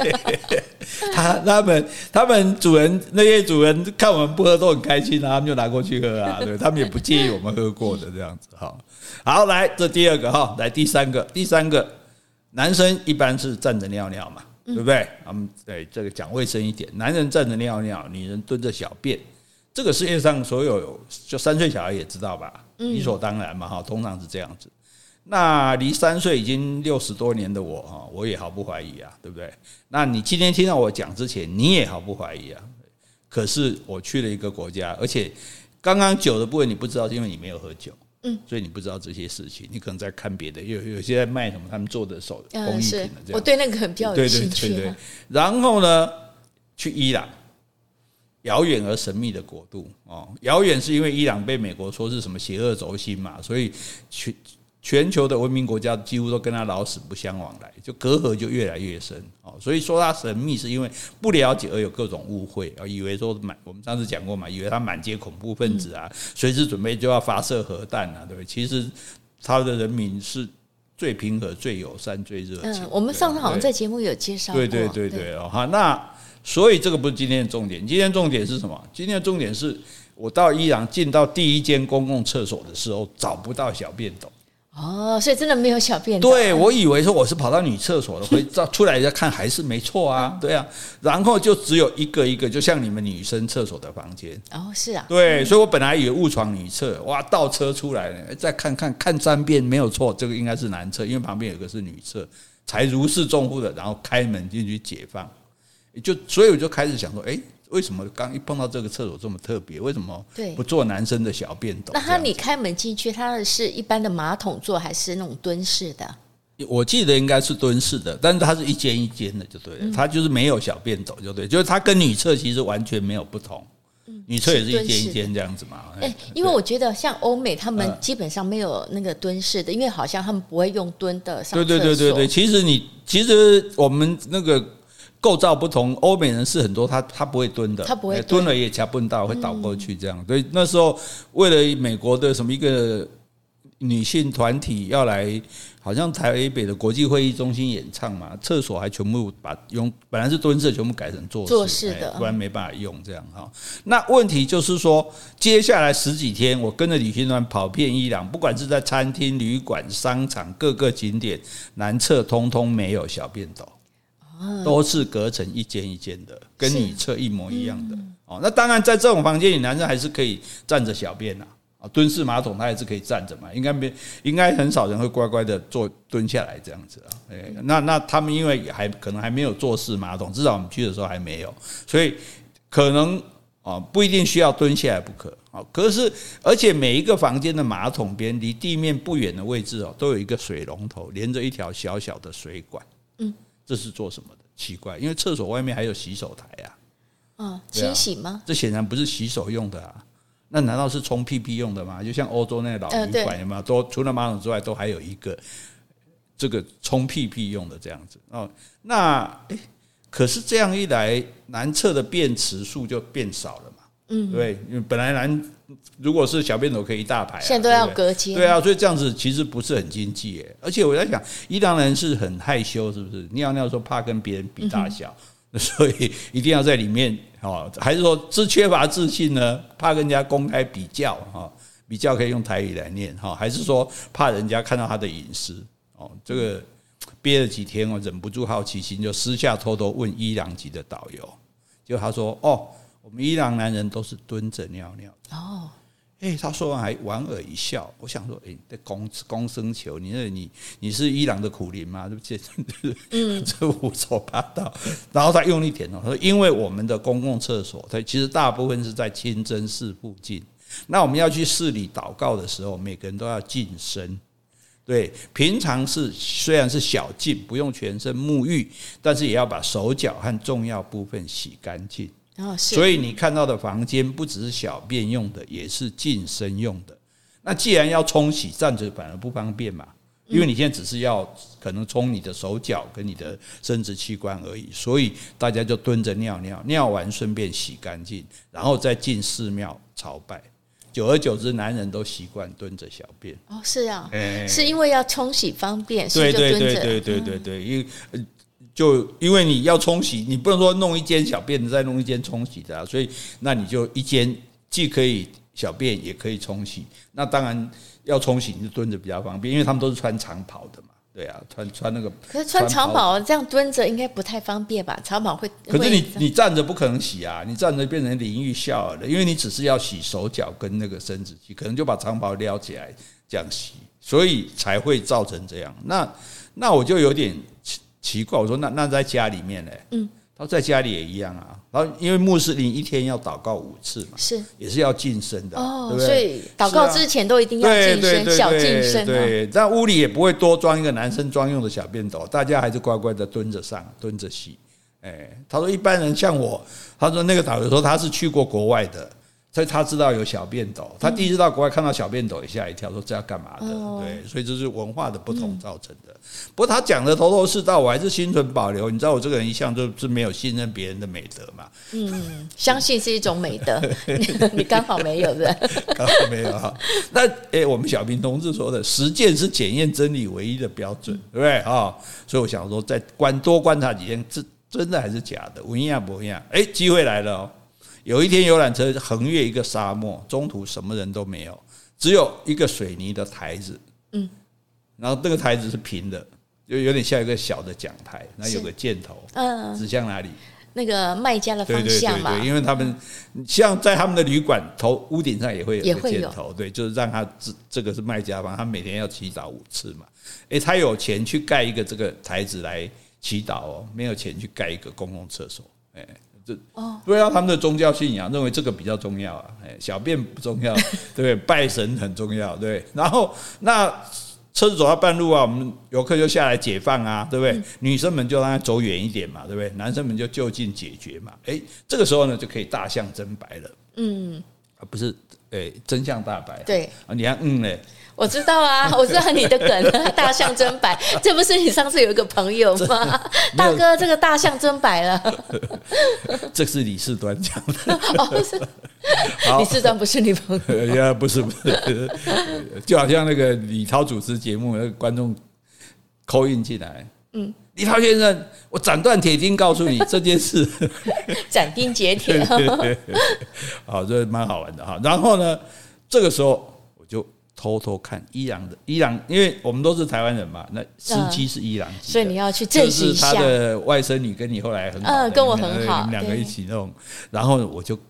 [SPEAKER 1] 他们那些主人看我们不喝都很开心啊，他们就拿过去喝啊，对，他们也不介意我们喝过的这样子。好，来这第2个哈，来第三个，男生一般是站着尿尿嘛，对不对？我们对这个讲卫生一点，男人站着尿尿，女人蹲着小便。这个世界上所有就3岁小孩也知道吧，理所当然嘛，通常是这样子。那离3岁已经60多年的我也毫不怀疑啊，对不对？那你今天听到我讲之前，你也毫不怀疑啊。可是我去了一个国家，而且刚刚酒的部分你不知道，是因为你没有喝酒，所以你不知道这些事情，你可能在看别的，有些在卖什么他们做的手工艺品的这样。
[SPEAKER 2] 我对那个比较有兴趣。
[SPEAKER 1] 对。然后呢，去伊朗。遥远而神秘的国度遥远是因为伊朗被美国说是什么邪恶轴心嘛，所以全球的文明国家几乎都跟他老死不相往来，就隔阂就越来越深所以说他神秘是因为不了解而有各种误会，以为说我们上次讲过嘛，以为他满街恐怖分子啊，随时准备就要发射核弹啊，对不对？其实他的人民是最平和、最友善、最热情。
[SPEAKER 2] 我们上次好像在节目有介绍过。
[SPEAKER 1] 对那。所以这个不是今天的重点，今天的重点是什么？今天的重点是我到伊朗进到第一间公共厕所的时候找不到小便斗。
[SPEAKER 2] 所以真的没有小便斗。
[SPEAKER 1] 对，我以为说我是跑到女厕所了，回出来再看还是没错啊，对啊，然后就只有一个，就像你们女生厕所的房间。
[SPEAKER 2] 是啊。
[SPEAKER 1] 对，所以我本来以为误闯女厕，哇，倒车出来了，再看3遍没有错，这个应该是男厕，因为旁边有个是女厕，才如释重负的，然后开门进去解放。所以我就开始想说，为什么刚一碰到这个厕所这么特别？为什么不做男生的小便斗？
[SPEAKER 2] 那你开门进去，它是一般的马桶座还是那种蹲式的？
[SPEAKER 1] 我记得应该是蹲式的，但是它是一间一间的，就对了。它就是没有小便斗，就对，就是它跟女厕其实完全没有不同。女厕也是一间一间这样子嘛。
[SPEAKER 2] 因为我觉得像欧美，他们基本上没有那个蹲式的，因为好像他们不会用蹲的上厕所。对，
[SPEAKER 1] 其实我们那个。构造不同，欧美人是很多，他不会蹲的，
[SPEAKER 2] 他不会
[SPEAKER 1] 蹲了也掐不到，会倒过去这样。所以那时候为了美国的什么一个女性团体要来，好像台北的国际会议中心演唱嘛，厕所还全部本来是蹲式，全部改成坐式的，不然没办法用这样哈。那问题就是说，接下来10几天，我跟着旅行团跑遍伊朗，不管是在餐厅、旅馆、商场各个景点，男厕通通没有小便斗。都是隔成一间一间的，跟女厕一模一样的。 那当然在这种房间里，男生还是可以站着小便蹲式马桶他还是可以站着嘛，应该很少人会乖乖的蹲下来这样子那他们因为可能还没有坐式马桶，至少我们去的时候还没有，所以可能不一定需要蹲下来不可。可是而且每一个房间的马桶边离地面不远的位置都有一个水龙头，连着一条小小的水管。这是做什么的？奇怪，因为厕所外面还有洗手台
[SPEAKER 2] 清洗吗？
[SPEAKER 1] 这显然不是洗手用的那难道是冲屁屁用的吗？就像欧洲那个老旅馆有没有？都除了马桶之外，都还有一个这个冲屁屁用的这样子可是这样一来，男厕的便池数就变少了嘛，对，因为本来如果是小便斗可以一大排
[SPEAKER 2] 现在都要隔间，
[SPEAKER 1] 对所以这样子其实不是很经济耶。而且我在想，伊朗人是很害羞，是不是？尿尿说怕跟别人比大小，所以一定要在里面还是说缺乏自信呢？怕跟人家公开比较比较可以用台语来念还是说怕人家看到他的隐私这个憋了几天忍不住好奇心，就私下偷偷问伊朗籍的导游，结果他说我们伊朗男人都是蹲着尿尿他说完还莞尔一笑。我想说公生球，你是伊朗的苦林吗？对不起，这胡说八道。然后他用力点头，他说因为我们的公共厕所其实大部分是在清真寺附近，那我们要去寺里祷告的时候，每个人都要净身。对，平常虽然是小净，不用全身沐浴，但是也要把手脚和重要部分洗干净。所以你看到的房间不只是小便用的，也是净身用的。那既然要冲洗，站着反而不方便嘛，因为你现在只是要可能冲你的手脚跟你的生殖器官而已，所以大家就蹲着尿尿，尿完顺便洗干净，然后再进寺庙朝拜。久而久之，男人都习惯蹲着小便。
[SPEAKER 2] 是是因为要冲洗方便，所以就蹲着。
[SPEAKER 1] 对，因为你要冲洗，你不能说弄一间小便再弄一间冲洗的所以那你就一间既可以小便也可以冲洗。那当然要冲洗你就蹲着比较方便，因为他们都是穿长袍的嘛。对穿那个。
[SPEAKER 2] 可是穿长袍这样蹲着应该不太方便吧？长袍会。
[SPEAKER 1] 可是你站着不可能洗你站着变成淋浴笑了，因为你只是要洗手脚跟那个生殖器，可能就把长袍撩起来这样洗，所以才会造成这样。那我就有点奇怪，我说那在家里面呢？他说在家里也一样然后因为穆斯林一天要祷告5次嘛，也是要净身的对不对？
[SPEAKER 2] 所以祷告之前都一定要净身，小净身
[SPEAKER 1] 对，但屋里也不会多装一个男生专用的小便斗，大家还是乖乖的蹲着上，蹲着洗。他说一般人像我，他说那个导游说他是去过国外的，所以他知道有小便斗，他第一次到国外看到小便斗也吓一跳，说这要干嘛的？对，所以这是文化的不同造成的。不过他讲的头头是道，我还是心存保留。你知道我这个人一向就是没有信任别人的美德嘛。
[SPEAKER 2] 相信是一种美德，你刚好没有的，
[SPEAKER 1] 刚好没有那我们小平同志说的，实践是检验真理唯一的标准，对不对所以我想说，再多观察几天，这真的还是假的？文样不一样？机会来了有一天游览车横越一个沙漠，中途什么人都没有，只有一个水泥的台子，然后那个台子是平的，就有点像一个小的讲台，然后有个箭头，指向哪里？
[SPEAKER 2] 那个卖家的方向嘛。
[SPEAKER 1] 对，因为他们像在他们的旅馆屋顶上也会有一个箭头，对，就是让他这个是卖家方，他每天要祈祷5次嘛。他有钱去盖一个这个台子来祈祷没有钱去盖一个公共厕所，对他们的宗教信仰认为这个比较重要小便不重要，对不对？拜神很重要，对。然后那车子走到半路我们游客就下来解放对不对？女生们就让他走远一点嘛，对不对？男生们就就近解决嘛。这个时候呢就可以大象真白了，不是真相大白。
[SPEAKER 2] 对
[SPEAKER 1] 你看嘞。
[SPEAKER 2] 我知道我知道你的梗大象真白，这不是你上次有一个朋友吗？大哥，这个大象真白了。
[SPEAKER 1] 这是李四端讲的。
[SPEAKER 2] 李四端不是你朋友？
[SPEAKER 1] 不是，就好像那个李涛主持节目，那个观众call in进来，李涛先生，我斩断铁钉告诉你这件事，
[SPEAKER 2] 斩钉截铁。
[SPEAKER 1] 好，这蛮好玩的然后呢，这个时候我就偷偷看伊朗，因为我们都是台湾人嘛，那司机是伊朗籍的，
[SPEAKER 2] 所以你要去证实一下。
[SPEAKER 1] 就是他的外甥女跟你后来很好，
[SPEAKER 2] 跟我很好，
[SPEAKER 1] 你们两个一起弄，然后我就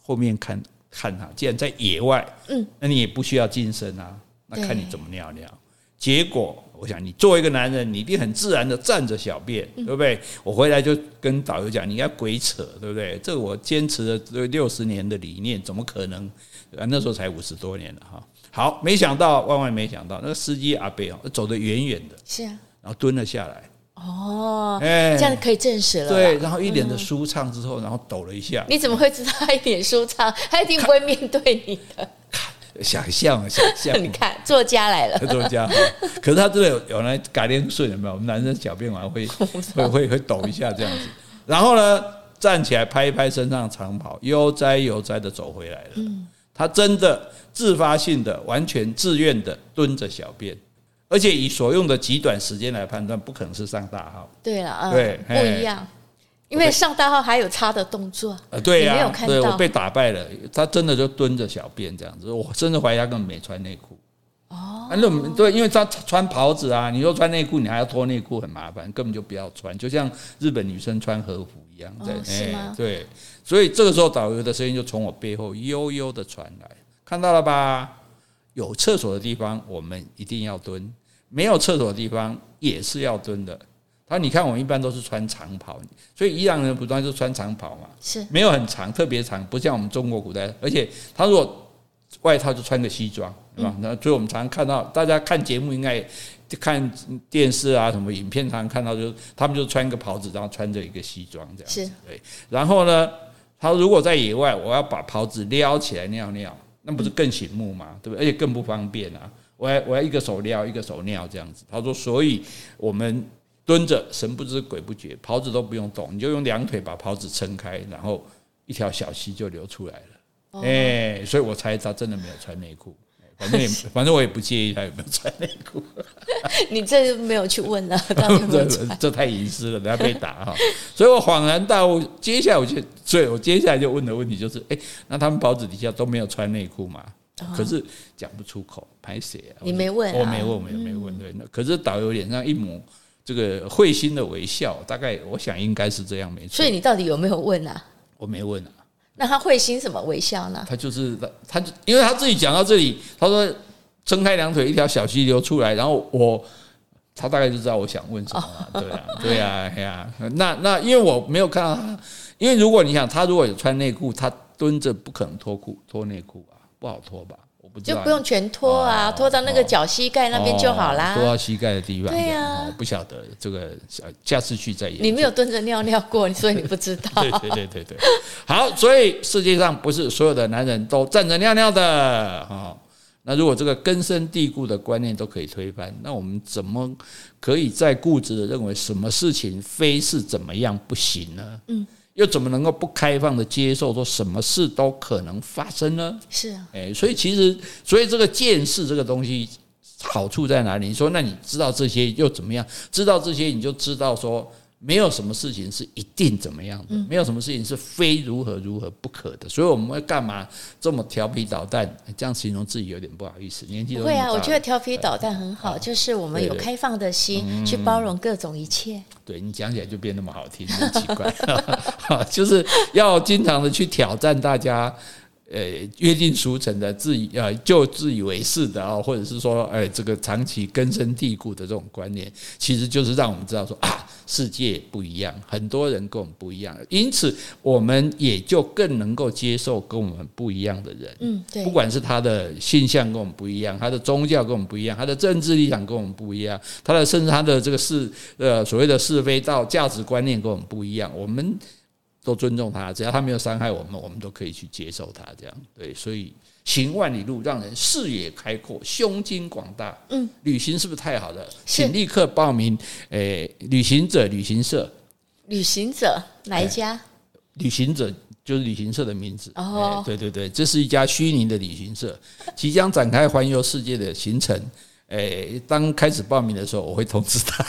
[SPEAKER 1] 后面看他，既然在野外，那你也不需要净身啊，那看你怎么尿尿。结果，我想你作为一个男人，你一定很自然的站着小便，对不对？我回来就跟导游讲，你应该鬼扯，对不对？这个我坚持了60年的理念，怎么可能？那时候才50多年了哈。好，没想到，万万没想到，那个司机阿伯走得远远的，
[SPEAKER 2] 是啊，
[SPEAKER 1] 然后蹲了下来。
[SPEAKER 2] 这样可以证实了。
[SPEAKER 1] 对，然后一脸的舒畅之后，然后抖了一下。
[SPEAKER 2] 你怎么会知道他一脸舒畅？他一定不会面对你的。
[SPEAKER 1] 想象，
[SPEAKER 2] 你看，作家来了，
[SPEAKER 1] 作家。可是他真的有人改练顺，有没有？我们男生小便完会抖一下这样子，然后呢，站起来拍一拍身上的长袍，悠哉悠哉的走回来了。他真的自发性的、完全自愿的蹲着小便，而且以所用的极短时间来判断，不可能是上大号。
[SPEAKER 2] 对了，
[SPEAKER 1] 对，
[SPEAKER 2] 不一样。因为上大号还有擦的动作，
[SPEAKER 1] 对呀，
[SPEAKER 2] 你没有看到，
[SPEAKER 1] 对，我被打败了。他真的就蹲着小便这样子，我甚至怀疑他根本没穿内裤。对，因为他穿袍子啊，你说穿内裤，你还要脱内裤，很麻烦，根本就不要穿，就像日本女生穿和服一样。
[SPEAKER 2] 是吗？
[SPEAKER 1] 对，所以这个时候导游的声音就从我背后悠悠的传来，看到了吧？有厕所的地方我们一定要蹲，没有厕所的地方也是要蹲的。他说：“你看，我们一般都是穿长袍，所以伊朗人不断就穿长袍嘛，
[SPEAKER 2] 是没
[SPEAKER 1] 有很长，特别长，不像我们中国古代。而且他如果外套就穿个西装，对吧？那所以我们常常看到，大家看节目应该看电视啊，什么影片，常常看到就是他们就穿一个袍子，然后穿着一个西装这样子。对，然后呢，他如果在野外，我要把袍子撩起来尿尿，那不是更醒目吗？对不对？而且更不方便啊！我要一个手撩，一个手尿这样子。他说，所以我们蹲着神不知鬼不觉，袍子都不用动，你就用2腿把袍子撑开，然后一条小溪就流出来了。所以我猜他真的没有穿内裤。反正我也不介意他有没有穿内裤。
[SPEAKER 2] 你这没有去问了，到底有没有穿？
[SPEAKER 1] 这太隐私了，等下被打哈。所以我恍然大悟，接下来就问的问题就是：那他们袍子底下都没有穿内裤吗？可是讲不出口，拍谁啊？
[SPEAKER 2] 你没问，
[SPEAKER 1] 我没问，对。可是导游脸上一抹这个会心的微笑，大概我想应该是这样，没错。
[SPEAKER 2] 所以你到底有没有问啊？
[SPEAKER 1] 我没问啊。
[SPEAKER 2] 那他会心什么微笑呢？
[SPEAKER 1] 他因为他自己讲到这里，他说撑开2腿，一条小溪流出来，然后他大概就知道我想问什么了。对啊。那因为我没有看到他，因为如果你想他如果有穿内裤，他蹲着不可能脱内裤吧，不好脱吧？
[SPEAKER 2] 就不用全脱啊，脱到那个脚膝盖那边就好啦。
[SPEAKER 1] 脱到膝盖的地方。
[SPEAKER 2] 对啊，
[SPEAKER 1] 不晓得这个下次去再研究。
[SPEAKER 2] 你没有蹲着尿尿过，所以你不知道。
[SPEAKER 1] 对。好，所以世界上不是所有的男人都站着尿尿的。那如果这个根深蒂固的观念都可以推翻，那我们怎么可以再固执的认为什么事情非是怎么样不行呢？又怎么能够不开放的接受说什么事都可能发生呢？
[SPEAKER 2] 是啊，
[SPEAKER 1] 所以这个见识这个东西好处在哪里？你说那你知道这些又怎么样？知道这些你就知道说没有什么事情是一定怎么样的，没有什么事情是非如何不可的。所以我们会干嘛这么调皮捣蛋？这样形容自己有点不好意思，年纪都
[SPEAKER 2] 不会啊，我觉得调皮捣蛋很好，就是我们有开放的心去包容各种一切。对，
[SPEAKER 1] 你讲起来就变那么好听，很奇怪。就是要经常的去挑战大家约定俗成的就自以为是的啊，或者是说这个长期根深蒂固的这种观念，其实就是让我们知道说世界不一样，很多人跟我们不一样，因此我们也就更能够接受跟我们不一样的人。
[SPEAKER 2] 对，
[SPEAKER 1] 不管是他的性向跟我们不一样，他的宗教跟我们不一样，他的政治立场跟我们不一样，甚至他的这个所谓的是非道价值观念跟我们不一样，我们都尊重他，只要他没有伤害我们，我们都可以去接受他。这样对，所以行万里路，让人视野开阔，胸襟广大。旅行是不是太好了？请立刻报名。旅行者旅行社。
[SPEAKER 2] 旅行者哪一家？
[SPEAKER 1] 旅行者就是旅行社的名字。对，这是一家虚拟的旅行社，即将展开环游世界的行程。当开始报名的时候，我会通知大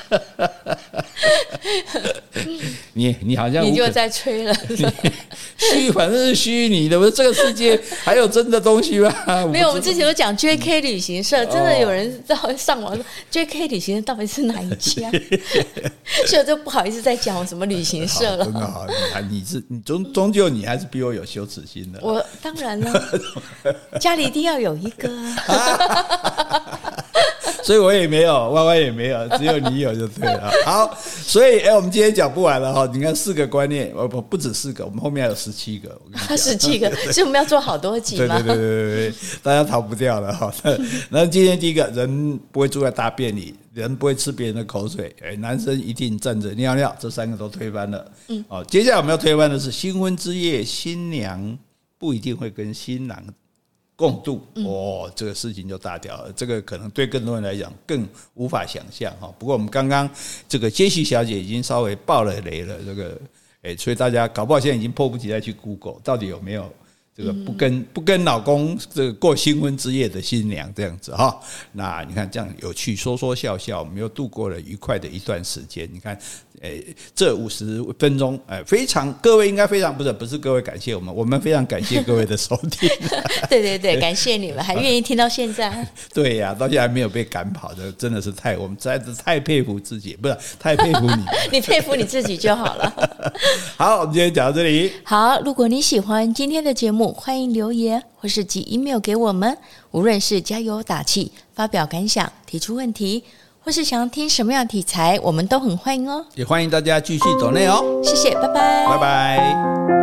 [SPEAKER 1] 家。你好像
[SPEAKER 2] 你就在吹了。
[SPEAKER 1] 反正是虚拟的，这个世界还有真的东西吗？
[SPEAKER 2] 没有，我们之前有讲 JK 旅行社，真的有人上网说 JK 旅行社到底是哪一家？所以我就不好意思再讲我什么旅行社了。
[SPEAKER 1] 真的好，你终究你还是比我有羞耻心的。
[SPEAKER 2] 我当然了，家里一定要有一个
[SPEAKER 1] 所以我也没有，歪歪也没有，只有你有就对了。好，所以我们今天讲不完了哈。你看4个观念，不止4个，我们后面还有17个。
[SPEAKER 2] 17个，所以我们要做好多集嘛。
[SPEAKER 1] 对，大家逃不掉了哈。那今天第一个，人不会住在大便里，人不会吃别人的口水，男生一定站着尿尿，这3个都推翻了。接下来我们要推翻的是新婚之夜，新娘不一定会跟新郎共度。这个事情就大条了，这个可能对更多人来讲更无法想象哈。不过我们刚刚这个杰西小姐已经稍微爆了雷了，这个所以大家搞不好现在已经迫不及待去 Google 到底有没有这个不跟老公这个过新婚之夜的新娘这样子哈。那你看这样有趣，说说笑笑，我们又度过了愉快的一段时间。你看这50分钟非常各位应该非常不是各位感谢我们非常感谢各位的收听。
[SPEAKER 2] 对，感谢你们还愿意听到现在。
[SPEAKER 1] 对呀，到现在还没有被赶跑的，真的是我们实在是太佩服自己，不是太佩服你。
[SPEAKER 2] 你佩服你自己就好了。
[SPEAKER 1] 好，我们今天讲到这里。
[SPEAKER 2] 好，如果你喜欢今天的节目，欢迎留言或是寄 email 给我们，无论是加油打气、发表感想、提出问题，或是想要听什么样的题材，我们都很欢迎哦。
[SPEAKER 1] 也欢迎大家继续抖内哦。
[SPEAKER 2] 谢谢，拜拜，
[SPEAKER 1] 拜拜。